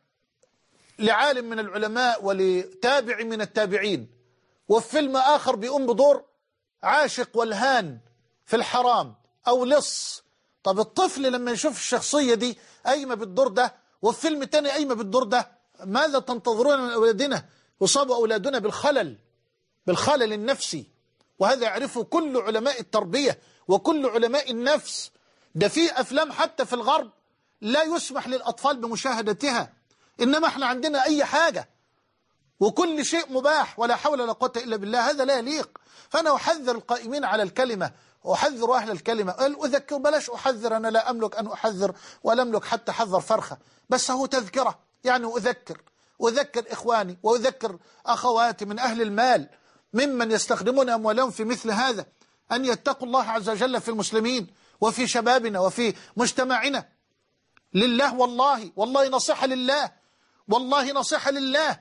لعالم من العلماء ولتابع من التابعين، وفي فيلم آخر بيقوم بدور عاشق والهان في الحرام أو لص. طب الطفل لما يشوف الشخصية دي قايمة بالدور ده، وفي فيلم تاني قايمة بالدور ده، ماذا تنتظرون من أولادنا؟ يصاب أولادنا بالخلل، بالخلل النفسي، وهذا يعرفه كل علماء التربية وكل علماء النفس. ده في أفلام حتى في الغرب لا يسمح للأطفال بمشاهدتها، إنما احنا عندنا أي حاجة وكل شيء مباح، ولا حول ولا قوة إلا بالله. هذا لا يليق. فأنا أحذر القائمين على الكلمة، أحذر أهل الكلمة، أذكر بلاش أحذر، أنا لا أملك أن أحذر ولا أملك حتى حذر فرخة، بس هو تذكرة يعني. أذكر أذكر إخواني وأذكر أخواتي من أهل المال ممن يستخدمون أموالهم في مثل هذا أن يتقوا الله عز وجل في المسلمين وفي شبابنا وفي مجتمعنا. لله والله والله نصيحة لله، والله نصيحة لله.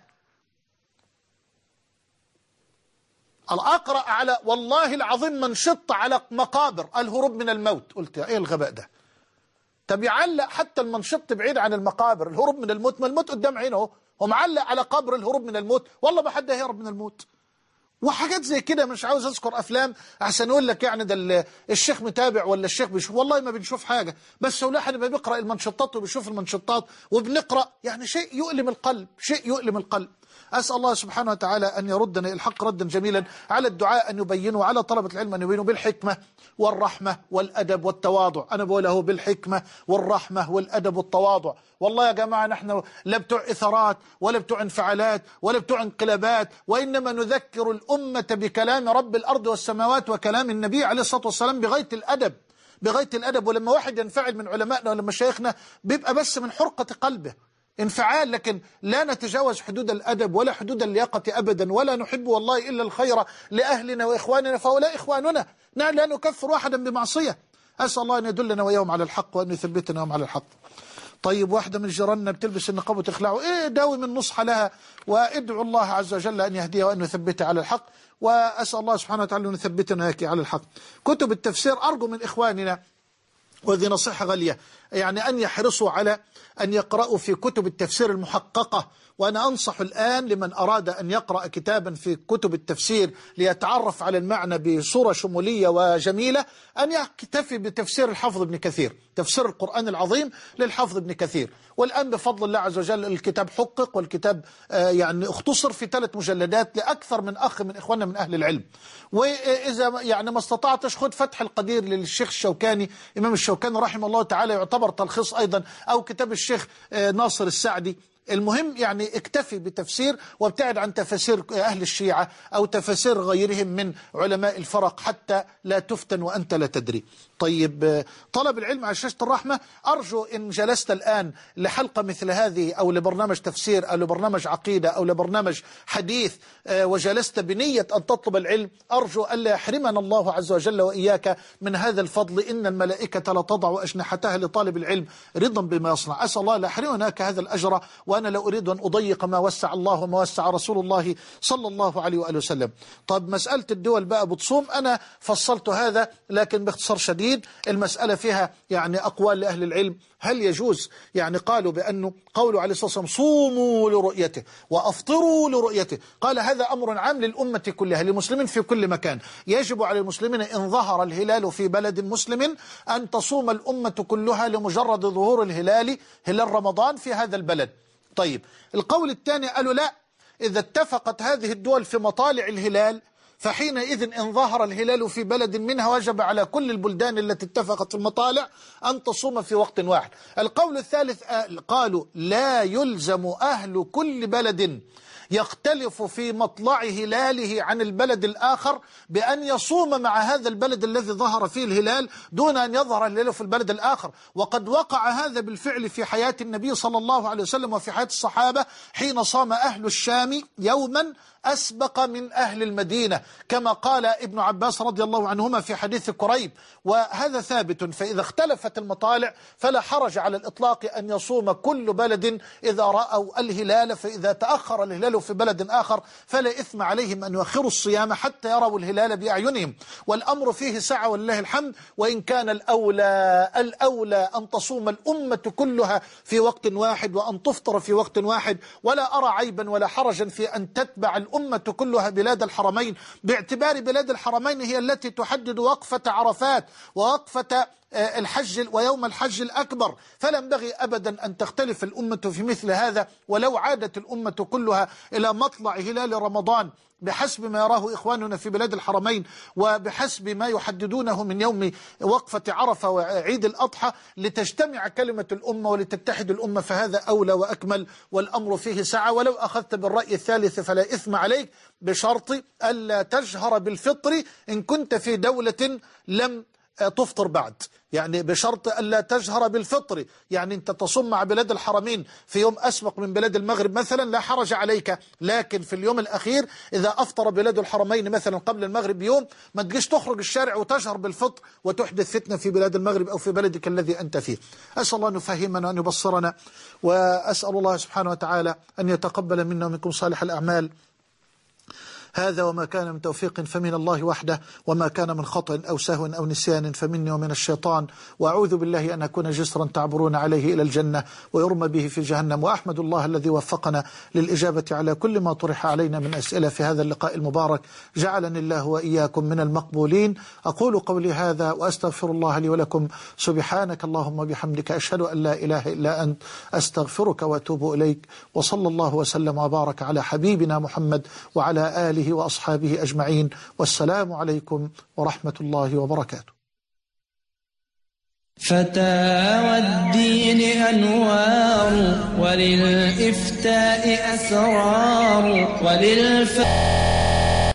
الأقرأ على والله العظيم من شط على مقابر الهروب من الموت. قلت يا إيه الغباء ده؟ طب يعلق حتى المنشط بعيد عن المقابر، الهروب من الموت، ما الموت قدام عينه، ومعلق على قبر الهروب من الموت. والله ما حد هيهرب من الموت. وحاجات زي كده. مش عاوز أذكر أفلام عشان أقول لك يعني ده الشيخ متابع ولا الشيخ بيشوف، والله ما بنشوف حاجة، بس هو الواحد ما بيقرأ المنشطات وبيشوف المنشطات وبنقرأ، يعني شيء يؤلم القلب، شيء يؤلم القلب. أسأل الله سبحانه وتعالى أن يردنا الحق ردا جميلا، على الدعاء أن يبينوا، على طلبة العلم أن يبينوا بالحكمة والرحمة والأدب والتواضع. أنا بقوله بالحكمة والرحمة والأدب والتواضع. والله يا جماعة نحن لا بتوع إثارات ولا بتوع انفعالات ولا بتوع انقلابات، وإنما نذكر الأمة بكلام رب الأرض والسماوات وكلام النبي عليه الصلاة والسلام بغاية الأدب، بغاية الأدب. ولما واحد ينفعل من علمائنا ولا مشايخنا بيبقى بس من حرقة قلبه انفعال، لكن لا نتجاوز حدود الأدب ولا حدود اللياقة أبدا، ولا نحب والله إلا الخير لأهلنا وإخواننا، فهؤلاء إخواننا، نحن لا نكفر واحدا بمعصية. أسأل الله أن يدلنا وإياهم على الحق وأن يثبتنا وهم على الحق. طيب واحدة من جيراننا بتلبس النقاب وتخلعه، إيه داوم النصح لها وادعو الله عز وجل أن يهديها وأن يثبتها على الحق، وأسأل الله سبحانه وتعالى أن يثبتنا على الحق. كتب التفسير أرجو من إخواننا، وهذه نصيحة غالية، يعني أن يحرصوا على أن يقرأوا في كتب التفسير المحققة. وأنا أنصح الآن لمن أراد أن يقرأ كتابا في كتب التفسير ليتعرف على المعنى بصورة شمولية وجميلة أن يكتفي بتفسير الحافظ ابن كثير، تفسير القرآن العظيم للحافظ ابن كثير. والآن بفضل الله عز وجل الكتاب حقق، والكتاب يعني اختصر في ثلاث مجلدات لأكثر من أخ من إخواننا من أهل العلم. وإذا يعني ما استطعتش خد فتح القدير للشيخ الشوكاني، إمام الشوكاني رحمه الله تعالى، يعتبر تلخيص أيضا، أو كتاب الشيخ ناصر السعدي. المهم يعني اكتفي بتفسير وابتعد عن تفسير أهل الشيعة أو تفسير غيرهم من علماء الفرق حتى لا تفتن وأنت لا تدري. طيب طلب العلم على شاشة الرحمة، أرجو إن جلست الآن لحلقة مثل هذه أو لبرنامج تفسير أو لبرنامج عقيدة أو لبرنامج حديث وجلست بنية أن تطلب العلم، أرجو ألا يحرمنا الله عز وجل وإياك من هذا الفضل. إن الملائكة لا تضع أجنحتها لطالب العلم رضا بما يصنع. أسأل الله لا يحرمنا هذا الأجر، وأنا لا أريد أن أضيق ما وسع الله وما وسع رسول الله صلى الله عليه وآله وسلم. طب مسألة الدول بقى بتصوم، أنا فصلت هذا لكن باختصار شديد. المسألة فيها يعني أقوال لأهل العلم. هل يجوز، يعني قالوا بأنه قوله عليه الصلاة والسلام صوموا لرؤيته وأفطروا لرؤيته، قال هذا أمر عام للأمة كلها، للمسلمين في كل مكان. يجب على المسلمين إن ظهر الهلال في بلد مسلم أن تصوم الأمة كلها لمجرد ظهور الهلال، هلال رمضان في هذا البلد. طيب القول الثاني قالوا لا، إذا اتفقت هذه الدول في مطالع الهلال فحينئذ إن ظهر الهلال في بلد منها وجب على كل البلدان التي اتفقت في المطالع أن تصوم في وقت واحد. القول الثالث قالوا لا يلزم أهل كل بلد يختلف في مطلع هلاله عن البلد الآخر بأن يصوم مع هذا البلد الذي ظهر فيه الهلال دون أن يظهر الهلال في البلد الآخر. وقد وقع هذا بالفعل في حياة النبي صلى الله عليه وسلم وفي حياة الصحابة، حين صام أهل الشام يوما أسبق من أهل المدينة، كما قال ابن عباس رضي الله عنهما في حديث كريب، وهذا ثابت. فإذا اختلفت المطالع فلا حرج على الإطلاق أن يصوم كل بلد إذا رأوا الهلال، فإذا تأخر الهلال في بلد آخر فلا إثم عليهم أن يؤخروا الصيام حتى يروا الهلال بأعينهم. والأمر فيه سعة ولله الحمد، وإن كان الأولى الأولى أن تصوم الأمة كلها في وقت واحد وأن تفطر في وقت واحد، ولا أرى عيبا ولا حرجا في أن تتبع الأمة كلها بلاد الحرمين، باعتبار بلاد الحرمين هي التي تحدد وقفة عرفات ووقفة الحج ويوم الحج الأكبر. فلا ينبغي أبدا أن تختلف الأمة في مثل هذا. ولو عادت الأمة كلها إلى مطلع هلال رمضان بحسب ما يراه إخواننا في بلاد الحرمين وبحسب ما يحددونه من يوم وقفة عرفة وعيد الأضحى لتجتمع كلمة الأمة ولتتحد الأمة، فهذا أولى وأكمل، والأمر فيه سعة. ولو أخذت بالرأي الثالث فلا إثم عليك، بشرط ألا تجهر بالفطر إن كنت في دولة لم تفطر بعد، يعني بشرط ألا تجهر بالفطر. يعني أنت تصوم مع بلاد الحرمين في يوم أسبق من بلاد المغرب مثلا لا حرج عليك، لكن في اليوم الأخير إذا أفطر بلاد الحرمين مثلا قبل المغرب بيوم ما تجيش تخرج الشارع وتجهر بالفطر وتحدث فتنة في بلاد المغرب أو في بلدك الذي أنت فيه. أسأل الله أن يفهمنا وأن يبصرنا، وأسأل الله سبحانه وتعالى أن يتقبل منا ومنكم صالح الأعمال. هذا وما كان من توفيق فمن الله وحده، وما كان من خطأ أو سهو أو نسيان فمني ومن الشيطان، وأعوذ بالله أن أكون جسرا تعبرون عليه إلى الجنة ويرمى به في جهنم. وأحمد الله الذي وفقنا للإجابة على كل ما طرح علينا من أسئلة في هذا اللقاء المبارك، جعلني الله وإياكم من المقبولين. أقول قولي هذا وأستغفر الله لي ولكم. سبحانك اللهم وبحمدك، أشهد أن لا إله إلا أنت، أستغفرك وأتوب إليك. وصلى الله وسلم وبارك على حبيبنا محمد وعلى آله وأصحابه أجمعين، والسلام عليكم ورحمة الله وبركاته. فتاوى الدين أنوار، وللإفتاء أسرار، وللف